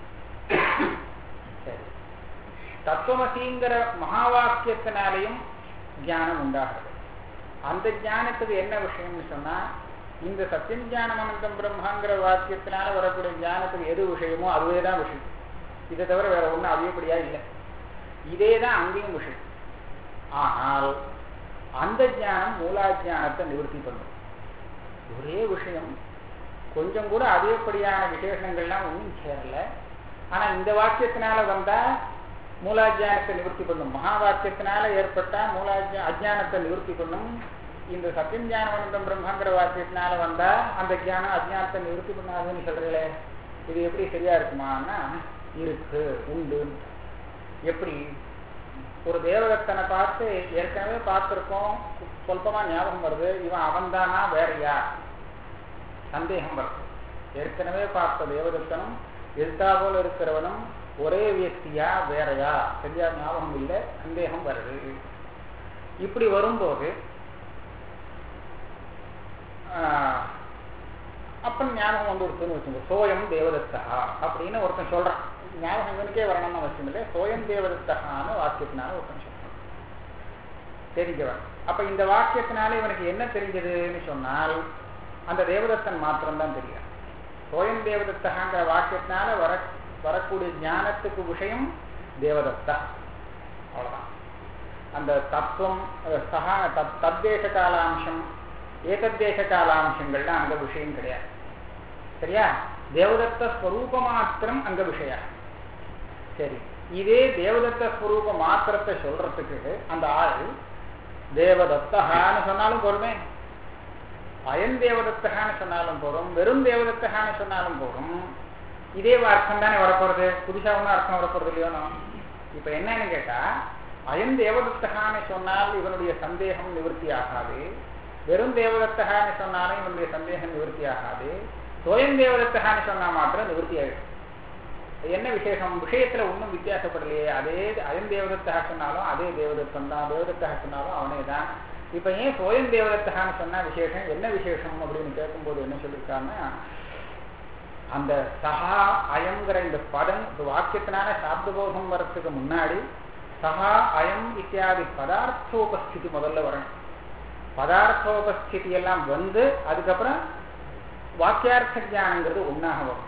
சரி, தத்துவமசிங்கிற மகா வாக்கியத்தினாலையும் ஞானம் உண்டாகிறது. அந்த ஞானத்துக்கு என்ன விஷயம்னு சொன்னா, இந்த சத்தியம் ஞானம் அனந்தம் பிரம்மாங்கிற வாக்கியத்தினால வரக்கூடிய ஞானத்துக்கு எது விஷயமோ அதுவே தான் விஷயம். இதை தவிர வேற ஒன்றும் அதிகப்படியா இல்லை. இதே தான் அங்கேயும் விஷயம். ஆனால் அந்த ஞானம் மூலாஜானத்தை நிவர்த்தி பண்ணும். ஒரே விஷயம், கொஞ்சம் கூட அதிகப்படியான விசேஷங்கள்லாம் ஒன்றும் சேரல. ஆனா இந்த வாக்கியத்தினால வந்தா மூலாஜானத்தை நிவர்த்தி பண்ணும், மகா வாக்கியத்தினால ஏற்பட்டா அஜானத்தை நிவர்த்தி பண்ணும். இந்த சத்தியம் ஞானம் அனந்தம் பிரம்மாங்கிற வாக்கியத்தினால வந்தா அந்த ஞானம் அஜானத்தை நிவர்த்தி பண்ணாதுன்னு சொல்றீங்களே, இது எப்படி சரியா இருக்குமான்னா இருக்கு, உண்டு. எப்படி? ஒரு தேவதத்தனை பார்த்து ஏற்கனவே பார்த்திருக்கோம், சொல்பமா ஞாபகம் வருது, இவன் அவன்தானா வேறையா சந்தேகம் வருது. ஏற்கனவே பார்த்த தேவதத்தனும் எழுத்தா போல இருக்கிறவனும் ஒரே வியக்தியா வேறையா சரியா ஞாபகம் இல்லை, சந்தேகம் வருது. இப்படி வரும்போது அப்பன் ஞாபகம் வந்து ஒருத்தன்னு வச்சுங்க, சோயம் தேவதத்தா அப்படின்னு ஒருத்தன் சொல்றான். ஞாபகம் இவனுக்கே வரணும்னு அவசியம் இல்லை, சோயம் தேவதத்தான்னு வாக்கியத்தினால ஒருத்தன் சொல்றான், தெரிஞ்சவன். அப்ப இந்த வாக்கியத்தினால இவனுக்கு என்ன தெரிஞ்சதுன்னு சொன்னால் அந்த தேவதத்தன் மாத்திரம்தான் தெரியும். சோயம் தேவதத்தாங்கிற வாக்கியத்தினால வரக்கூடிய ஞானத்துக்கு விஷயம் தேவதத்தா, அவ்வளவுதான். அந்த தத்துவம் சகா தத்தேச காலாம்சம் ஏகத்தேச காலாம்சங்கள்லாம் அங்க விஷயம் கிடையாது. சரியா? தேவதத்த ஸ்வரூப மாத்திரம் அங்க விஷயம். சரி, இதே தேவதத்த ஸ்வரூப மாத்திரத்தை சொல்றதுக்கு அந்த ஆள் தேவதத்தகான்னு சொன்னாலும் போருமே, அயன் தேவதத்தகான்னு சொன்னாலும் போறோம், வெறும் தேவதத்தகான்னு சொன்னாலும் போறோம், இதே அர்த்தம் தானே வரப்போறது, புதுசா ஒன்றும் அர்த்தம் வரப்போறது இல்லையோனோ. இப்ப என்னன்னு கேட்டா, அயன் தேவதத்தகான்னு சொன்னால் இவனுடைய சந்தேகம் நிவர்த்தி ஆகாது, வெறும் தேவதத்தகான்னு சொன்னாலும் இவனுடைய சந்தேகம் நிவர்த்தி ஆகாது, சோயம் தேவதத்தகான்னு சொன்னா மாத்திரம் நிவர்த்தி ஆகிடும். என்ன விசேஷம்? விஷயத்துல ஒன்றும் வித்தியாசப்படலையே, அதே அயன் தேவதத்தகா சொன்னாலும் அதே தேவதத்தம் தான், தேவதத்தகா சொன்னாலும் அவனே தான். இப்ப ஏன் சோயம் தேவதத்தகான்னு சொன்னா விசேஷம், என்ன விசேஷம் அப்படின்னு கேட்கும்போது என்ன சொல்லியிருக்காங்கன்னா, அந்த சஹா அயம்ங்கிற இந்த பதம் வாக்கியத்தினால சாப்தபோதம் வர்றதுக்கு முன்னாடி சஹா அயம் இத்தியாதி பதார்த்தோபஸ்திதி முதல்ல வரணும். பதார்த்தோபஸ்திதி எல்லாம் வந்து அதுக்கப்புறம் வாக்கியார்த்த ஞானங்கிறது ஒன்னாக வரும்.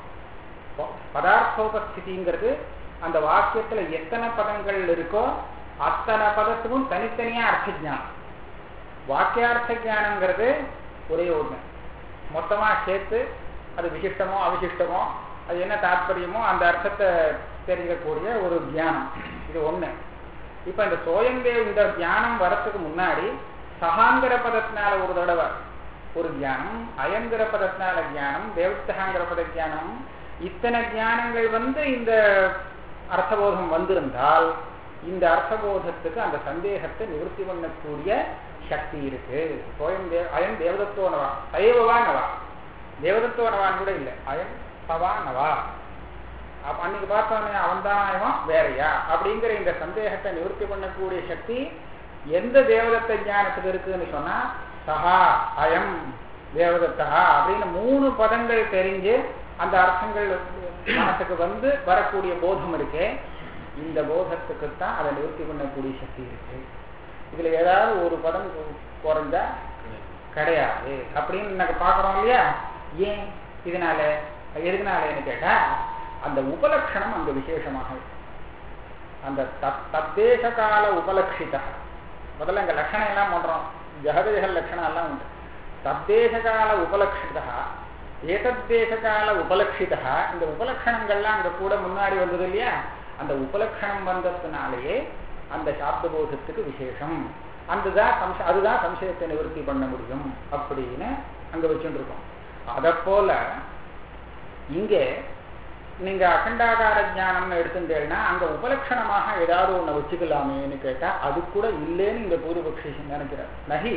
பதார்த்தோபஸ்திதிங்கிறது அந்த வாக்கியத்துல எத்தனை பதங்கள் இருக்கோ அத்தனை பதத்துக்கும் தனித்தனியா அர்த்த ஞானம். வாக்கியார்த்த ஞானங்கிறது ஒரே ஒண்ணு, மொத்தமா சேர்த்து அது விசிஷ்டமோ அவிசிஷ்டமோ அது என்ன தாற்பயமோ அந்த அர்த்தத்தை தெரிவிக்கக்கூடிய ஒரு தியானம், இது ஒண்ணு. இப்ப இந்த சோயந்தேவ் இந்த தியானம் வரத்துக்கு முன்னாடி சகாங்கிற பதத்தினால ஒரு தடவை ஒரு தியானம், அயங்கிற பதத்தினால தியானம், தேவத்தகாங்கிற பத தியானம், இத்தனை தியானங்கள் வந்து இந்த அர்த்தபோதம் வந்திருந்தால் இந்த அர்த்தபோதத்துக்கு அந்த சந்தேகத்தை நிவர்த்தி பண்ணக்கூடிய சக்தி இருக்கு. அயன் தேவதத்துவனவா சைவவா நவா, தேவதத்துவனவான் கூட இல்லை, அயன் சவா நவா, அன்னைக்கு பார்த்தவனே அவன்தான் வேறையா அப்படிங்கிற இந்த சந்தேகத்தை நிவர்த்தி பண்ணக்கூடிய சக்தி எந்த தேவதத்த ஞானத்துக்கு இருக்குன்னு சொன்னா சஹா அயம் தேவதத்தா அப்படின்னு 3 பதங்கள் தெரிஞ்சு அந்த அர்த்தங்கள் மனசுக்கு வந்து வரக்கூடிய போதம் இருக்கே, இந்த போதத்துக்குத்தான் அதை நிவர்த்தி பண்ணக்கூடிய சக்தி இருக்கு. இதுல ஏதாவது ஒரு பதம் குறைஞ்சா கிடையாது அப்படின்னு நாங்க பாக்குறோம் இல்லையா. ஏன் இதனால எதுனாலன்னு கேட்டா அந்த உபலட்சணம் அங்க விசேஷமாக அந்த தத்தேச கால உபலட்சித, முதல்ல அங்க லட்சணம் எல்லாம் பண்றோம், ஜகதேக லட்சணம் எல்லாம் உண்டு. தத்தேச கால உபலட்சித ஏதத்தேச கால உபலட்சித, இந்த உபலட்சணங்கள்லாம் அங்க கூட முன்னாடி வந்தது இல்லையா. அந்த உபலட்சணம் வந்ததுனாலேயே அந்த சாப்தபோதத்துக்கு விசேஷம், அதுதான் சம்சயத்தை நிவர்த்தி பண்ண முடியும் அப்படின்னு அங்க வச்சுட்டு இருக்கோம். அத போல இங்கே நீங்க அகண்டாகார ஞானம்னு எடுத்துட்டேன்னா அங்க உபலட்சணமாக ஏதாவது ஒண்ணு வச்சுக்கலாமேன்னு கேட்டா அது கூட இல்லைன்னு இந்த பூர்வபக்ஷி நினைக்கிறார்.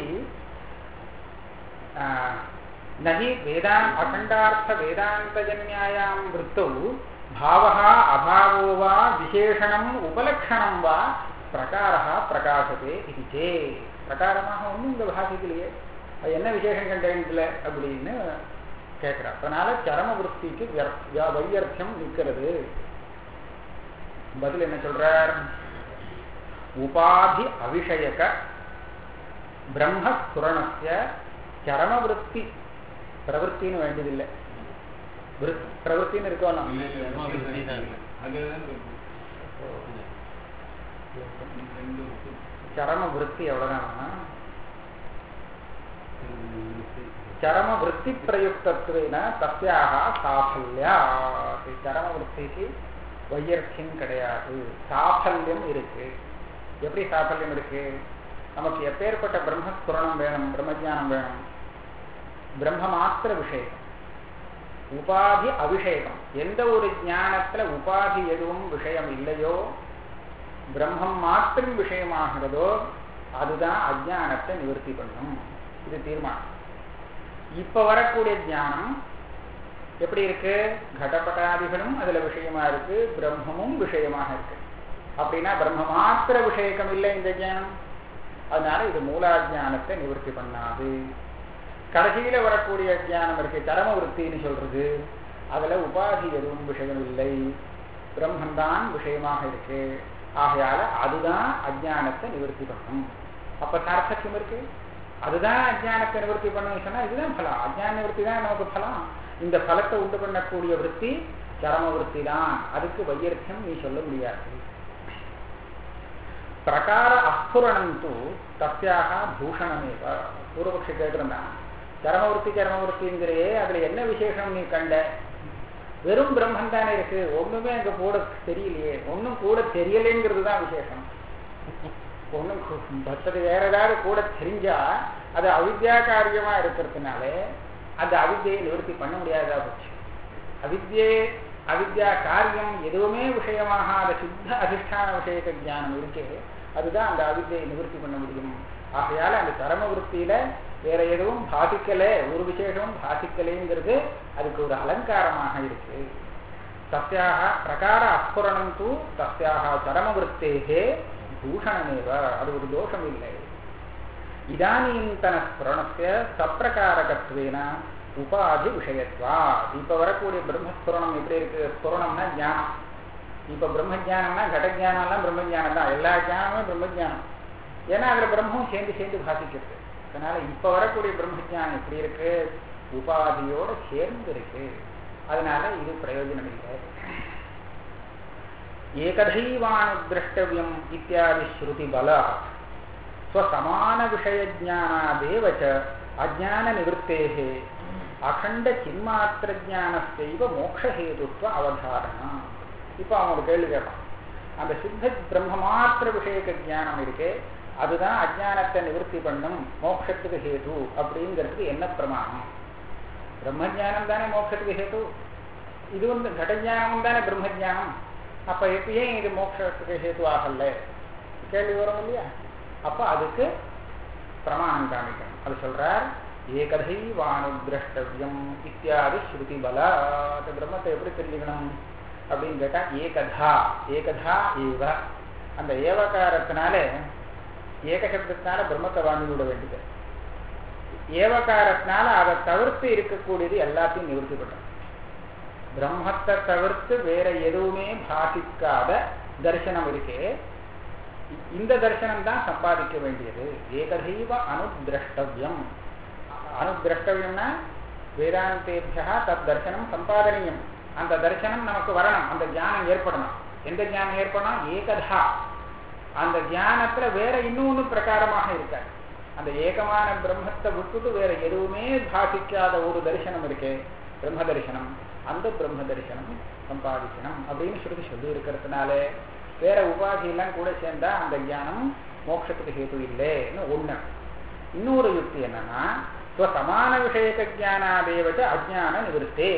நஹி அகண்டார்த்த வேதாந்தஜன்யாயாம் விருத்தௌ பாவஹா அபாவோ வா விசேஷணம் உபலட்சணம் வா பிரகாரஹா பிரகாசதே இது சே. பிரகாரமாக ஒன்றும் இந்த பாஷையிலேயே அது என்ன விசேஷம் கண்டேன்ல அப்படின்னு கேட்கிறார். அதனால சரம விருத்திக்கு வையர்த்தியம் நிற்கிறது. பதில் என்ன சொல்றார்? உபாதி அவிஷயக பிரம்மஸ்புரணஸ்ய சரமவிருத்தி பிரவருத்தின்னு வேண்டியதில்லை. பிரவருத்தின்னு இருக்கணும். சரம விருத்தி எவ்வளவுதான்? சரம விருத்தி பிரயுக்தத்துவேன தஸ்யாக சாஃபல்யா. சரம விருத்திக்கு வையர்த்தியம் கிடையாது, சாஃபல்யம் இருக்கு. எப்படி சாஃபல்யம் இருக்கு? நமக்கு எப்பேற்பட்ட பிரம்மஸ்புரணம் வேணும், பிரம்மஜானம் வேணும்? பிரம்ம மாத்திர விஷயம், உபாதி அபிஷேகம். எந்த ஒரு ஞானத்துல உபாதி எதுவும் விஷயம் இல்லையோ, பிரம்மம் மாத்திரம் விஷயமாகிறதோ, அதுதான் அஜானத்தை நிவர்த்தி பண்ணும். இது தீர்மானம். இப்ப வரக்கூடிய ஞானம் எப்படி இருக்கு? கடபட்டாதிகளும் அதுல விஷயமா இருக்கு, பிரம்மமும் விஷயமாக இருக்கு. அப்படின்னா பிரம்ம மாத்திர விஷயக்கம் இல்லை இந்த ஞானம். அதனால இது மூலாஜானத்தை நிவர்த்தி பண்ணாது. கடைசியில வரக்கூடிய ஞானம் இருக்கு, சரம விருத்தின்னு சொல்றது. அதுல உபாதி எதுவும் விஷயம் இல்லை, பிரம்மந்தான் விஷயமாக இருக்கு. ஆகையால அதுதான் அஜானத்தை நிவர்த்தி பண்ணும். அப்ப சார்த்தக்கியம் இருக்கு. அதுதான் அஜானத்தை நிவர்த்தி பண்ணணும்னு சொன்னா இதுதான் பலம். அஜான நிவர்த்தி தான் நமக்கு பலம். இந்த பலத்தை உண்டு பண்ணக்கூடிய விருத்தி சரம விருத்தி தான். அதுக்கு வையர்த்தியம் நீ சொல்ல முடியாது. பிரகார அஸ்புரணம் தூ தஸ்யாக பூஷணமேவ. பூர்வபக்ஷி கேட்டிருந்தான், சரமவிருத்திங்கிறே அதுல என்ன விசேஷம் நீ கண்ட? வெறும் பிரம்மன் தானே இருக்கு, ஒண்ணுமே அங்க கூட தெரியலையே. ஒன்னும் கூட தெரியலேங்கிறது தான் விசேஷம். ஒன்னும் மற்றது வேற ஏதாவது கூட தெரிஞ்சா அது அவித்யா காரியமா இருக்கிறதுனால அந்த அவித்யை நிவர்த்தி பண்ண முடியாதா போச்சு. அவித்யா காரியம் எதுவுமே விஷயமாக அந்த சுத்த அதிஷ்டான விஷயத்த ஞானம் இருக்கு, அதுதான் அந்த அவித்யை நிவர்த்தி பண்ண முடியும். ஆகையால அந்த சரம விருத்தியில வேற எதுவும் பாதிக்கல, ஒரு விசேஷமும் பாதிக்கலைங்கிறது அதுக்கு ஒரு அலங்காரமாக இருக்கு. தஸ்யாக பிரகார அஸ்புரணம் தூ தஸ்யாக சரம விருத்தேகே பூஷணமேவ. அது ஒரு தோஷம் இல்லை. இதானீந்தன ஸ்புரணஸ்ய சப்பிரகாரகத்வேன உபாதி விஷயத்வா. இப்ப வரக்கூடிய பிரம்மஸ்புரணம் எப்படி இருக்கு? ஸ்புரணம்னா ஞானம். இப்ப பிரம்மஜானம்னா கடஜானம்லாம் பிரம்மஜானம் தான். எல்லா ஜானமும் பிரம்மஜானம். ஏன்னா அதுல பிரம்மம் சேர்ந்து பாதிக்கிறது. அதனால இப்ப வரக்கூடிய பிரம்மஜானம் எப்படி இருக்கு? உபாதியோட சேர்ந்து இருக்கு. அதனால இது பிரயோஜனம் இல்லை. ஏகதைவானுத்ரஷ்டவ்யம் இத்தியாதி ஸ்ருதி பலாத் ஸ்வசமான விஷய ஜானாதேவ ச அஜ்ஞான நிவர்த்தேஹே அகண்ட சின்மாத்திர ஜானஸ்யைவ மோக்ஷஹேதுத்வ அவதாரணா. இப்போ அவன் கேள்வி கேட்பான், அந்த சுத்த பிரம்ம மாத்திர விஷயக்க ஜானம் இருக்கே, அதுதான் அஜ்ஞானத்தை நிவர்த்தி பண்ணும், மோட்சத்துக்கு ஹேது அப்படிங்கிறதுக்கு என்ன பிரமாணம்? பிரம்மஜானம் தானே மோட்சத்துக்கு ஹேது. இது வந்து கடஜானமும் தானே பிரம்மஜானம். அப்ப ஏன் இது மோட்சத்துக்கு ஹேது ஆகல? கேள்வி வரும் இல்லையா? அப்ப அதுக்கு பிரமாணம் காமிக்கணும். அது சொல்றார், ஏகதைவானுத்ரஷ்டவ்யம் இத்தியாதி ஸ்ருதி பலா. அந்த பிரம்மத்தை எப்படி தெரிஞ்சுக்கணும் அப்படின்னு கேட்டா, ஏகதா ஏவ. அந்த ஏவகாரத்தினால, ஏகசப்தத்தினால பிரம்மத்தை வாங்கி விட வேண்டியது. ஏவகாரத்தினால அதை தவிர்த்து இருக்கக்கூடியது எல்லாத்தையும் நிவர்த்தி பண்ற. பிரம்மத்தை தவிர்த்து வேற எதுவுமே பாதிக்காத தரிசனம் இருக்கே, இந்த தரிசனம் தான் சம்பாதிக்க வேண்டியது. ஏகதைவ அனுத்ரஷ்டவ்யம். அனுத்ரஷ்டவ்யம்னா வேதாந்தேபியா தத் தரிசனம் சம்பாதனியம். அந்த தரிசனம் நமக்கு வரணும், அந்த ஞானம் ஏற்படணும். எந்த ஞானம் ஏற்படணும்? ஏகதா. அந்த ஞானத்துல வேற இன்னொன்னு பிரகாரமாக இருக்காது. அந்த ஏகமான பிரம்மத்தை விட்டுட்டு வேற எதுவுமே பாதிக்காத ஒரு தரிசனம் இருக்கு, பிரம்ம தரிசனம். அந்த பிரம்ம தரிசனம் சம்பாதிக்கணும் அப்படின்னு சொல்லி இருக்கிறதுனால வேற உபாதி எல்லாம் கூட சேர்ந்தா அந்த ஞானம் மோட்சத்துக்கு ஹேது இல்லைன்னு ஒண்ணு. இன்னொரு யுக்தி என்னன்னா, சமான விஷயக்க ஜானாதேவச்ச அஜ்ஞான நிவர்த்தே.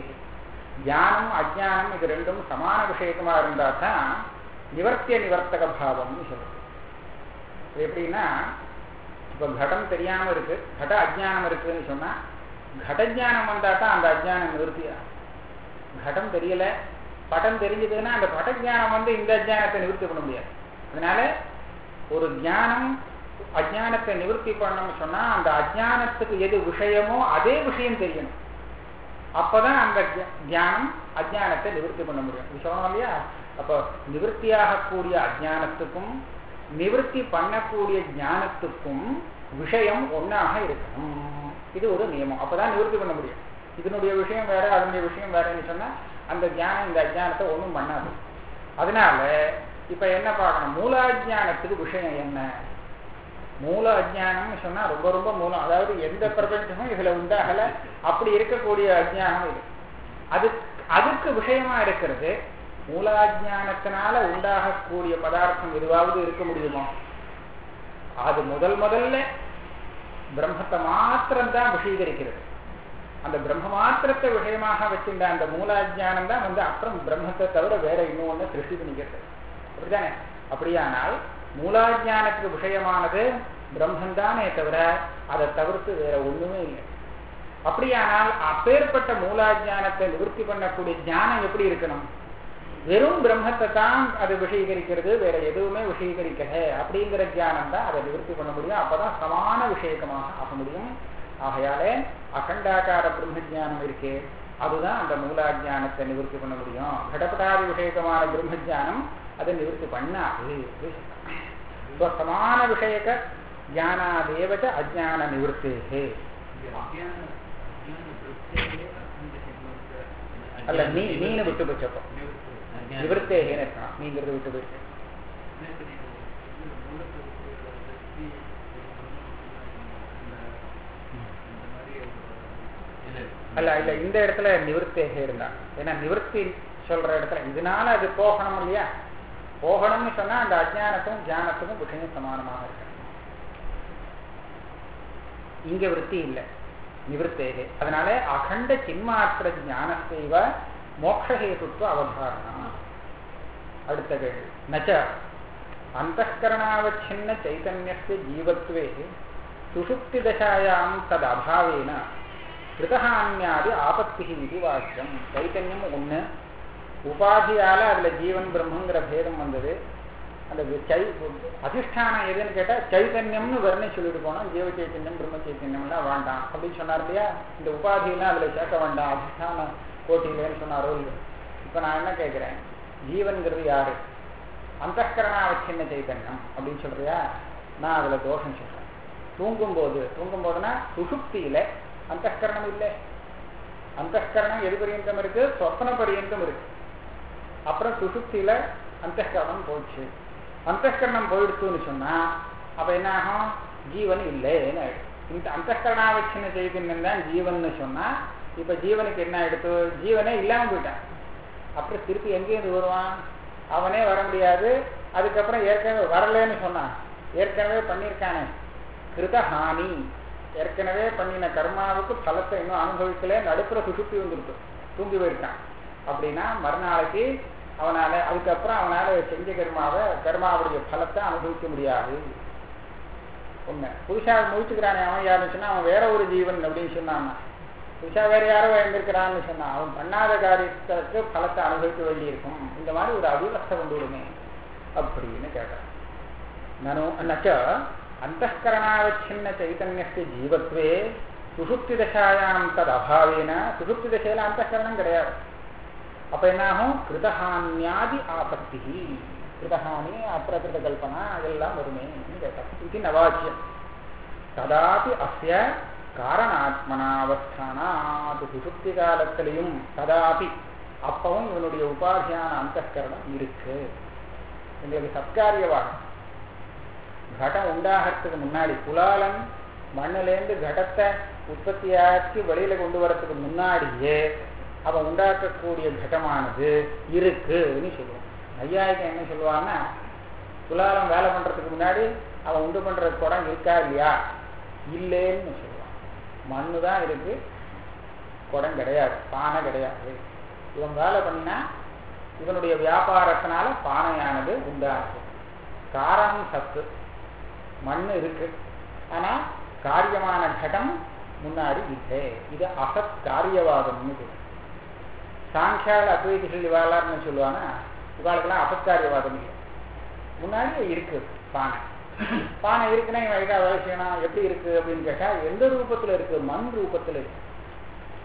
ஞானம் அஜ்ஞானம் இது ரெண்டும் சமான விஷயமா இருந்தா தான் நிவர்த்திய நிவர்த்தக பாவம்னு சொல்றது. எப்படின்னா, இப்ப கடம் தெரியாம இருக்கு, கட அஜ்ஞானம் இருக்குன்னு சொன்னா கடஜானம் வந்தா தான் அந்த அஜ்ஞானம் நிவர்த்தியா. கடம் தெரியல, படம் தெரிஞ்சதுன்னா அந்த படஜானம் வந்து இந்த அஜ்ஞானத்தை நிவர்த்தி பண்ண முடியாது. அதனால ஒரு ஞானம் அஜ்ஞானத்தை நிவர்த்தி பண்ணணும்னு சொன்னா அந்த அஜ்ஞானத்துக்கு எது விஷயமோ அதே விஷயம் தெரியணும். அப்பதான் அந்த ஞானம் அஜ்ஞானத்தை நிவர்த்தி பண்ண முடியும். இது சொல்லணும் இல்லையா? அப்போ நிவர்த்தியாகக்கூடிய அஜ்ஞானத்துக்கும் நிவர்த்தி பண்ணக்கூடிய ஞானத்துக்கும் விஷயம் ஒன்னாக இருக்கணும். இது ஒரு நியமம். அப்பதான் நிவர்த்தி பண்ண முடியும். இதனுடைய விஷயம் வேற, அதனுடைய விஷயம் வேறன்னு சொன்னா அந்த ஞானம் இந்த அஜ்ஞானத்தை ஒன்றும் பண்ணாது. அதனால இப்ப என்ன பார்க்கணும்? மூலாஜ்ஞானத்துக்கு விஷயம் என்ன? மூல அஜ்ஞானம்னு சொன்னா ரொம்ப ரொம்ப மூலம். அதாவது எந்த பிரபஞ்சமும் இதுல உண்டாகல, அப்படி இருக்கக்கூடிய அஜ்ஞானம் இது. அதுக்கு விஷயமா இருக்கிறது மூலாஜ்ஞானத்தினால உண்டாகக்கூடிய பதார்த்தம் எதுவாவது இருக்க முடியுமோ? அது முதல்ல பிரம்மத்தை மாத்திரம்தான் விஷயீகரிக்கிறது. அந்த பிரம்ம மாத்திரத்தை விஷயமாக வச்சிருந்த அந்த மூலாஜ்ஞானம் தான் அப்புறம் பிரம்மத்தை தவிர வேற இன்னொன்னு சிருஷ்டி பண்ணிக்கிறது. அப்படித்தானே? அப்படியானால் மூலாஜ்ஞானத்துக்கு விஷயமானது பிரம்மந்தானே தவிர அதை தவிர்த்து வேற ஒண்ணுமே இல்லை. அப்படியானால் அப்பேற்பட்ட மூலாஜ்ஞானத்தை நிவர்த்தி பண்ணக்கூடிய ஞானம் எப்படி இருக்கணும்? வெறும் பிரம்மத்தை தான் அது விஷயீகரிக்கிறது, வேற எதுவுமே விஷயீகரிக்கல அப்படிங்கிற ஞானம் தான் அதை நிவர்த்தி பண்ண முடியும். அப்பதான் சமான விஷயக்கமாக ஆக முடியும். ஆகையாலே அகண்டாகார பிரம்ம ஜானம் இருக்கே, அதுதான் அந்த மூலாஜ்ஞானத்தை நிவர்த்தி பண்ண முடியும். கடப்படாதி விஷயக்கமான பிரம்ம ஜானம் அதை நிவர்த்தி பண்ணாது. சமான விஷயக்க ஜானாதேவச்ச அஜ்ஞான நிவர்த்தே. அல்ல, நீனு விட்டு போச்சப்போ நிவர்த்தேன்னு இருக்கான். நீங்கிறது விட்டு போயிட்டு அல்ல இல்ல, இந்த இடத்துல நிவர்த்தேக இருந்தா. ஏன்னா நிவர்த்தி சொல்ற இடத்துல இதனால அது போகணும் இல்லையா? போகணும்னு சொன்னா அந்த அஜ்ஞானத்துக்கும் ஞானத்துக்கும் விஷயம் சமானமாக இருக்கு. இங்க விருத்தி இல்லை, நிவர்த்தேகே. அதனால அகண்ட சின்மாத்திர ஞானத்தைவ மோக்ஷஹேதுத்வ அவதாரணம். அடுத்த கேள்வி. நச்ச அந்தఃகரணாவச்சின்ன சைதன்யஸ்ய ஜீவத்வே சுஷுப்தி தசாயாம் தத் அபாவேன கிருதஹான்யாதி ஆபத்தி இது வாக்கியம். சைத்தன்யம் ஒண்ணு, உபாதியால அதுல ஜீவன் பிரம்மங்கிற பேதம் வந்தது. அந்த அதிஷ்டானம் எதுன்னு கேட்டா சைத்தன்யம்னு வர்ணை சொல்லிட்டு போனோம். ஜீவ சைத்தன்யம் பிரம்ம சைத்தன்யம்லாம் வேண்டாம் அப்படின்னு சொன்னார் இல்லையா? இந்த உபாதியெல்லாம் அதுல சேர்க்க வேண்டாம் அதிஷ்டான கோட்டிலேன்னு சொன்னாரோ இல்லை. இப்ப நான் என்ன கேட்கிறேன், ஜீவன்கிறது யாரு? அந்தఃகரணாவச்சின்ன சைத்தன்யம் அப்படின்னு சொல்றியா? நான் அதுல தோஷம் சொல்றேன். தூங்கும்போதுனா சுஷுப்தியில அந்தःகரணம் இல்லை. அந்தःகரணம் எது பரியந்தம் இருக்கு? சொப்ன பரியந்தம் இருக்கு. அப்புறம் சுஷுப்தியில அந்தःகரணம் போச்சு. அந்தःகரணம் போயிடுச்சுன்னு சொன்னா அப்ப என்ன ஆகும்? ஜீவன் இல்லைன்னு ஆயிடும். இந்த அந்தःகரணாவச்சின்ன சைத்தன்யம் தான் ஜீவன் சொன்னா இப்ப ஜீவனுக்கு என்ன ஆயிடுத்து? ஜீவனே இல்லாம போயிட்டான். அப்புறம் திருப்பி எங்கேயிருந்து வருவான்? அவனே வர முடியாது. அதுக்கப்புறம் ஏற்கனவே வரலன்னு சொன்னான். ஏற்கனவே பண்ணியிருக்கானே கிருதஹானி, ஏற்கனவே பண்ணின கர்மாவுக்கு பலத்தை இன்னும் அனுபவிக்கல, நடுப்புற சுசுப்தி வந்துருக்கு, தூங்கி போயிருக்கான். அப்படின்னா மறுநாளைக்கு அவனால அதுக்கப்புறம் அவனால செஞ்ச கர்மாவுடைய பலத்தை அனுபவிக்க முடியாது. ஒண்ணு புதுசா முடிச்சுக்கிறானே அவன் யாருன்னு சொன்னா அவன் வேற ஒரு ஜீவன் அப்படின்னு சொன்னான். புதுசா வேற யாரோ எழுந்திருக்கிறான்னு சொன்னா அவன் பண்ணாத காரியத்துக்கு பலத்தை அனுபவிக்க வேண்டியிருக்கும். இந்த மாதிரி ஒரு அவிவஸ்தை கொண்டு விடுமே அப்படின்னு கேட்டான். நச்ச அந்தःகரணாவச்சின்ன சைதன்யஸ்ய ஜீவத்வே சுஷுப்தி தசாயாம் தத் அபாவேன, சுஷுப்தி தசையில அந்தःகரணம் கிடையாது. அப்ப என்னாகும்? கிருதஹான்யாதி ஆபத்தி, கிருதஹானி அப்பிரகிருத கல்பனா அதெல்லாம் வருமே கேட்டான். இது நவாக்கியம். ததாபி அஸ்ய காரணாத்மனாவஸ்தானாத், சுஷுப்தி காலத்திலையும் ததாபி அப்பவும் இவனுடைய உபாதியான அந்தःகரணம் இருக்கு. எங்களுக்கு சத்காரியவாதம். கடம் உண்டாகிறதுக்கு முன்னாடி குலாலன் மண்ணிலேருந்து கடத்தை உற்பத்தியாக்கி வெளியில கொண்டு வரத்துக்கு முன்னாடியே அவன் உண்டாக்கக்கூடிய கடமானது இருக்குன்னு சொல்லுவான். ஐயாயிரம் என்ன சொல்லுவான்னா, குலாலம் வேலை பண்றதுக்கு முன்னாடி அவன் உண்டு பண்ற குடம் இருக்கா இல்லையா? இல்லைன்னு சொல்லுவான். மண்ணு தான் இருக்கு, குடம் கிடையாது, பானை கிடையாது. இவன் வேலை பண்ணினா இவனுடைய வியாபாரத்தினால பானையானது உண்டாகுது. காரணம் சத்து, மண்ணு இருக்கு, ஆனா காரியமான கடம் முன்னாடி இல்லை. இது அசத் காரியவாதம்னு. சாங்கியால அத்வைதிகள் இவாளார்னு சொல்லுவானா, இவாளுக்கெல்லாம் அசத்காரியவாதம் இல்லை. முன்னாடி இருக்கு பானை. பானை இருக்குன்னா இவன் எதுக்காக வேலை செய்யணும்? எப்படி இருக்கு அப்படின்னு கேட்டா எந்த ரூபத்துல இருக்கு? மண் ரூபத்துல இருக்கு.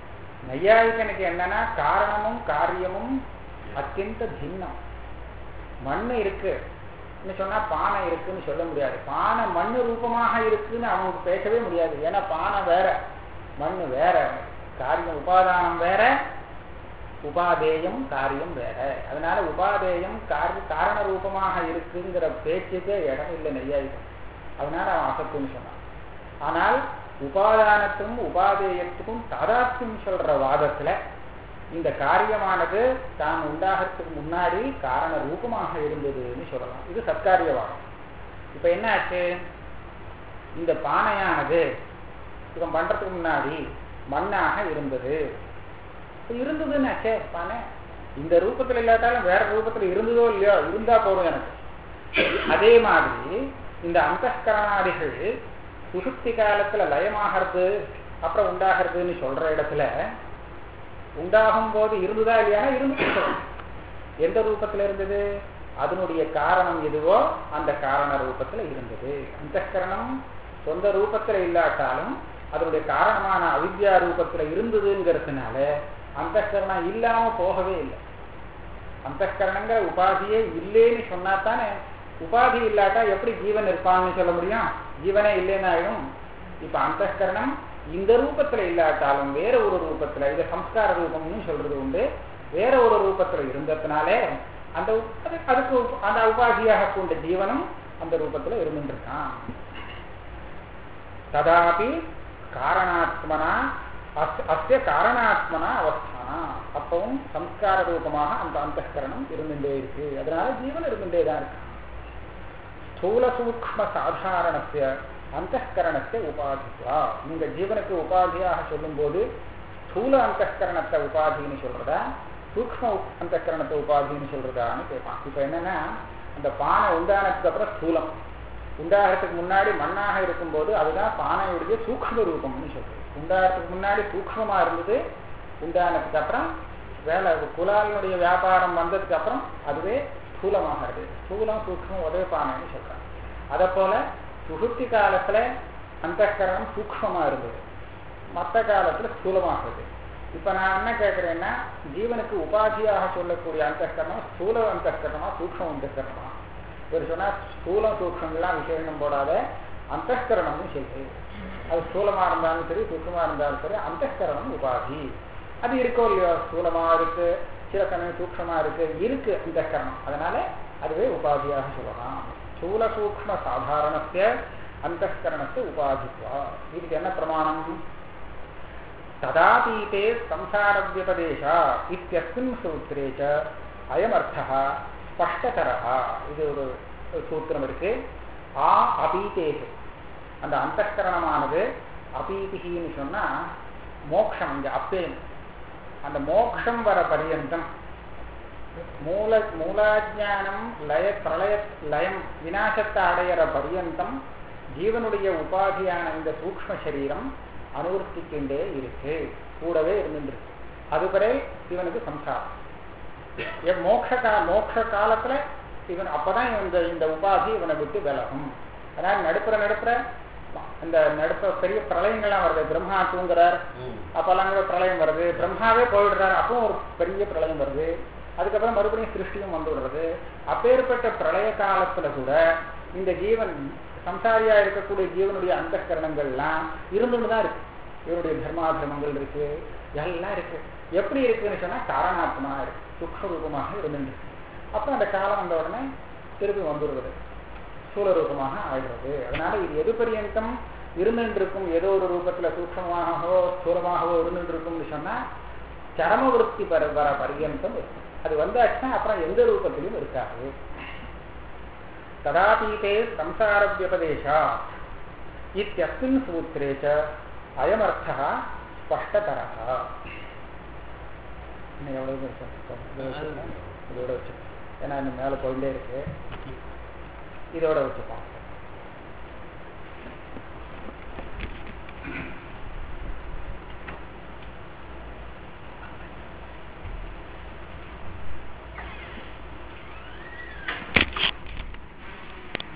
நையாயிகனுக்கு என்னன்னா காரணமும் காரியமும் அத்தியந்த பின்னம். மண்ணு இருக்கு சொன்னா பானை இருக்குன்னு சொல்ல முடியாது. பானை மண்ணு ரூபமாக இருக்குன்னு அவனுக்கு பேசவே முடியாது. ஏன்னா பானை வேற, மண்ணு வேற, காரியம் உபாதானம் வேற, உபாதேயம் காரியம் வேற. அதனால உபாதேயம் காரண ரூபமாக இருக்குங்கிற பேச்சுக்கே இடம் இல்லை நையாயிகம். அதனால அவன் அசத்துன்னு சொன்னான். ஆனால் உபாதானத்துக்கும் உபாதேயத்துக்கும் தாதாத்மியம் சொல்ற வாதத்துல இந்த காரியமானது தான் உண்டாகிறதுக்கு முன்னாடி காரண ரூபமாக இருந்ததுன்னு சொல்லலாம். இது சத்காரியவாதம். இப்ப என்ன ஆச்சு, இந்த பானையானது இவன் பண்றதுக்கு முன்னாடி மண்ணாக இருந்ததுன்னு ஆச்சே. பானை இந்த ரூபத்துல இல்லாட்டாலும் வேற ரூபத்துல இருந்ததோ இல்லையோ, இருந்தா போதும் எனக்கு. அதே மாதிரி இந்த அந்தஸ்கரணாதிகள் சுசுப்தி காலத்துல லயமாகிறது அப்புறம் உண்டாகிறதுன்னு சொல்ற இடத்துல உண்டாகும் போது இருந்ததா இல்லையானா இருந்து. எந்த ரூபத்துல இருந்தது? அதனுடைய காரணம் எதுவோ அந்த காரண ரூபத்துல இருந்தது. அந்தஸ்கரணம் சொந்த ரூபத்துல இல்லாட்டாலும் அதனுடைய காரணமான அவித்யா ரூபத்துல இருந்ததுங்கிறதுனால அந்தஸ்கரணம் இல்லாம போகவே இல்லை. அந்தஸ்கரணங்கிற உபாதியே இல்லைன்னு சொன்னாத்தானே. உபாதி இல்லாட்டா எப்படி ஜீவன் இருப்பான்னு சொல்ல முடியும்? ஜீவனே இல்லைன்னு ஆயிடும். இப்ப அந்தஸ்கரணம் இந்த ரூபத்துல இல்லாட்டாலும் வேற ஒரு ரூபத்துல, இதை சம்ஸ்கார ரூபம்னு சொல்றது உண்டு, வேற ஒரு ரூபத்துல இருந்ததுனாலே அதுக்கு அந்த உபாதியாக கொண்ட ஜீவனும் அந்த ரூபத்துல இருந்துருக்கான். ததாபி காரணாத்மனா அஸ்ய காரணாத்மனா அவஸ்தானா, அப்பவும் சம்ஸ்கார ரூபமாக அந்த அந்தஸ்கரணம் இருந்துட்டே இருக்கு. அதனால ஜீவன் இருந்துட்டே தான் இருக்கு. ஸ்தூல சூக்ஷ்ம சாதாரணஸ்ய அந்தஸ்கரணத்தை உபாதித்வா. நீங்க ஜீவனுக்கு உபாதியாக சொல்லும் போது ஸ்தூல அந்தஸ்கரணத்தை உபாதின்னு சொல்றதா சூக்ஷ்ம அந்தஸ்கரணத்தை உபாதின்னு சொல்றதான்னு கேட்பான். இப்ப என்னன்னா, அந்த பானை உண்டானதுக்கு அப்புறம் ஸ்தூலம், உண்டாகிறதுக்கு முன்னாடி மண்ணாக இருக்கும்போது அதுதான் பானையுடைய சூக்ஷ்ம ரூபம்னு சொல்றது. உண்டாகிறதுக்கு முன்னாடி சூக்ஷ்மமா இருந்தது, உண்டானதுக்கு அப்புறம் வேலை குலாலினுடைய வியாபாரம் வந்ததுக்கு அப்புறம் அதுவே ஸ்தூலமாகிறது. ஸ்தூலம் சூக்ஷ்மம் ஒரே பானைன்னு சொல்றாங்க. அதை போல சுசுப்தி காலத்துல அந்தஸ்கரணம் சூக்ஷ்மமா இருந்தது, மற்ற காலத்துல ஸ்தூலமாகுது. இப்ப நான் என்ன கேட்கிறேன்னா, ஜீவனுக்கு உபாதியாக சொல்லக்கூடிய அந்தஸ்கரணம் ஸ்தூல அந்தஸ்கரணமா சூக்ஷ்ம அந்தஸ்கரணமா? ஒரு சொன்னா ஸ்தூலம் சூக்ஷ்மங்கள்லாம் விசேஷம் போடாத அந்தஸ்கரணம்னு சொல்லுது. அது ஸ்தூலமா இருந்தாலும் சரி சூக்ஷ்மமா இருந்தாலும் சரி அந்தஸ்கரணம் உபாதி. அது இருக்கோ இல்லையோ, ஸ்தூலமா இருக்கு, சில சமயம் சூக்ஷ்மமா இருக்கு அந்தஸ்கரணம். அதனால அதுவே உபாதியாக சொல்லலாம். ஸ்தூல சூக்ஷ்ம சாதாரணஸ்ய அந்தஸ்கரணத்தை உபாதித்வா. இதுக்கு என்ன பிரமாணம்? ததாதீதே சம்சாரவ்யபதேசா இத்யஸ்மின் சூத்ரே ச அயமர்த்தः ஸ்பஷ்டதரः. இது ஒரு சூத்திரம் இருக்கு. ஆ அபீதேஷு, அந்த அந்தஸ்கரணமானது அபீதின்னு சொன்னா மோக்ஷம், இங்க அப்பேன் அந்த மோக்ஷம் வர பரியந்தம் மூலாஜானம் பிரளய லயம் விநாசத்தை அடையிற பரியந்தம் ஜீவனுடைய உபாதியான இந்த சூக்ஷ்ம சரீரம் அனுவர்த்திக்கின்றே இருக்கு, கூடவே இருந்துருக்கு. அதுவரை இவனுக்கு சம்சாரம். மோட்ச காலத்துல இவன் அப்பதான் இந்த உபாதி இவனை விட்டு விலகும். அதனால நடுப்புற இந்த பெரிய பிரளயங்கள்லாம் வருது. பிரம்மா தூங்குறார், அப்பெல்லாம் கூட பிரளயம் வருது. பிரம்மாவே போயிடுறாரு, அப்பவும் ஒரு பெரிய பிரளயம் வருது. அதுக்கப்புறம் மறுபடியும் சிருஷ்டியும் வந்து விடுறது. அப்பேற்பட்ட பிரளய காலத்துல கூட இந்த ஜீவன் சம்சாரியா இருக்கக்கூடிய ஜீவனுடைய அந்தஸ்கரணங்கள்லாம் இருந்துட்டு தான் இருக்கு. இவருடைய தர்மாதர்மங்கள் இருக்கு, எல்லாம் இருக்கு. எப்படி இருக்குன்னு சொன்னா காரணாத்மா இருக்கு, சூக்ஷ்ம ரூபமாக இருந்துட்டு இருக்கு. அப்ப அந்த காலம் வந்த உடனே திருப்பி வந்துடுறது, ஸ்தூல ரூபமாக ஆயிடுறது. அதனால இது எது பரியந்தம் இருந்துட்டு இருக்கும், ஏதோ ஒரு ரூபத்துல சூக்ஷ்மமாகவோ ஸ்தூலமாகவோ இருந்துட்டு இருக்கும்னு சொன்னா சரமவிருத்தி வர பரியந்தம் இருக்கும். அது வந்தாச்சுன்னா அப்புறம் எந்த ரூபத்திலும் இருக்காது. ததாதீதே சம்சாரவ்யபதேசா இத்யஸ்மின் சூத்ரே ச அயமர்த்தः ஸ்பஷ்டதரः. இன்னும் எவ்வளவு இதோட வச்சுக்கோம், ஏன்னா இன்னும் மேலே போயிட்டே இருக்கு. இதோட வச்சுப்போம்.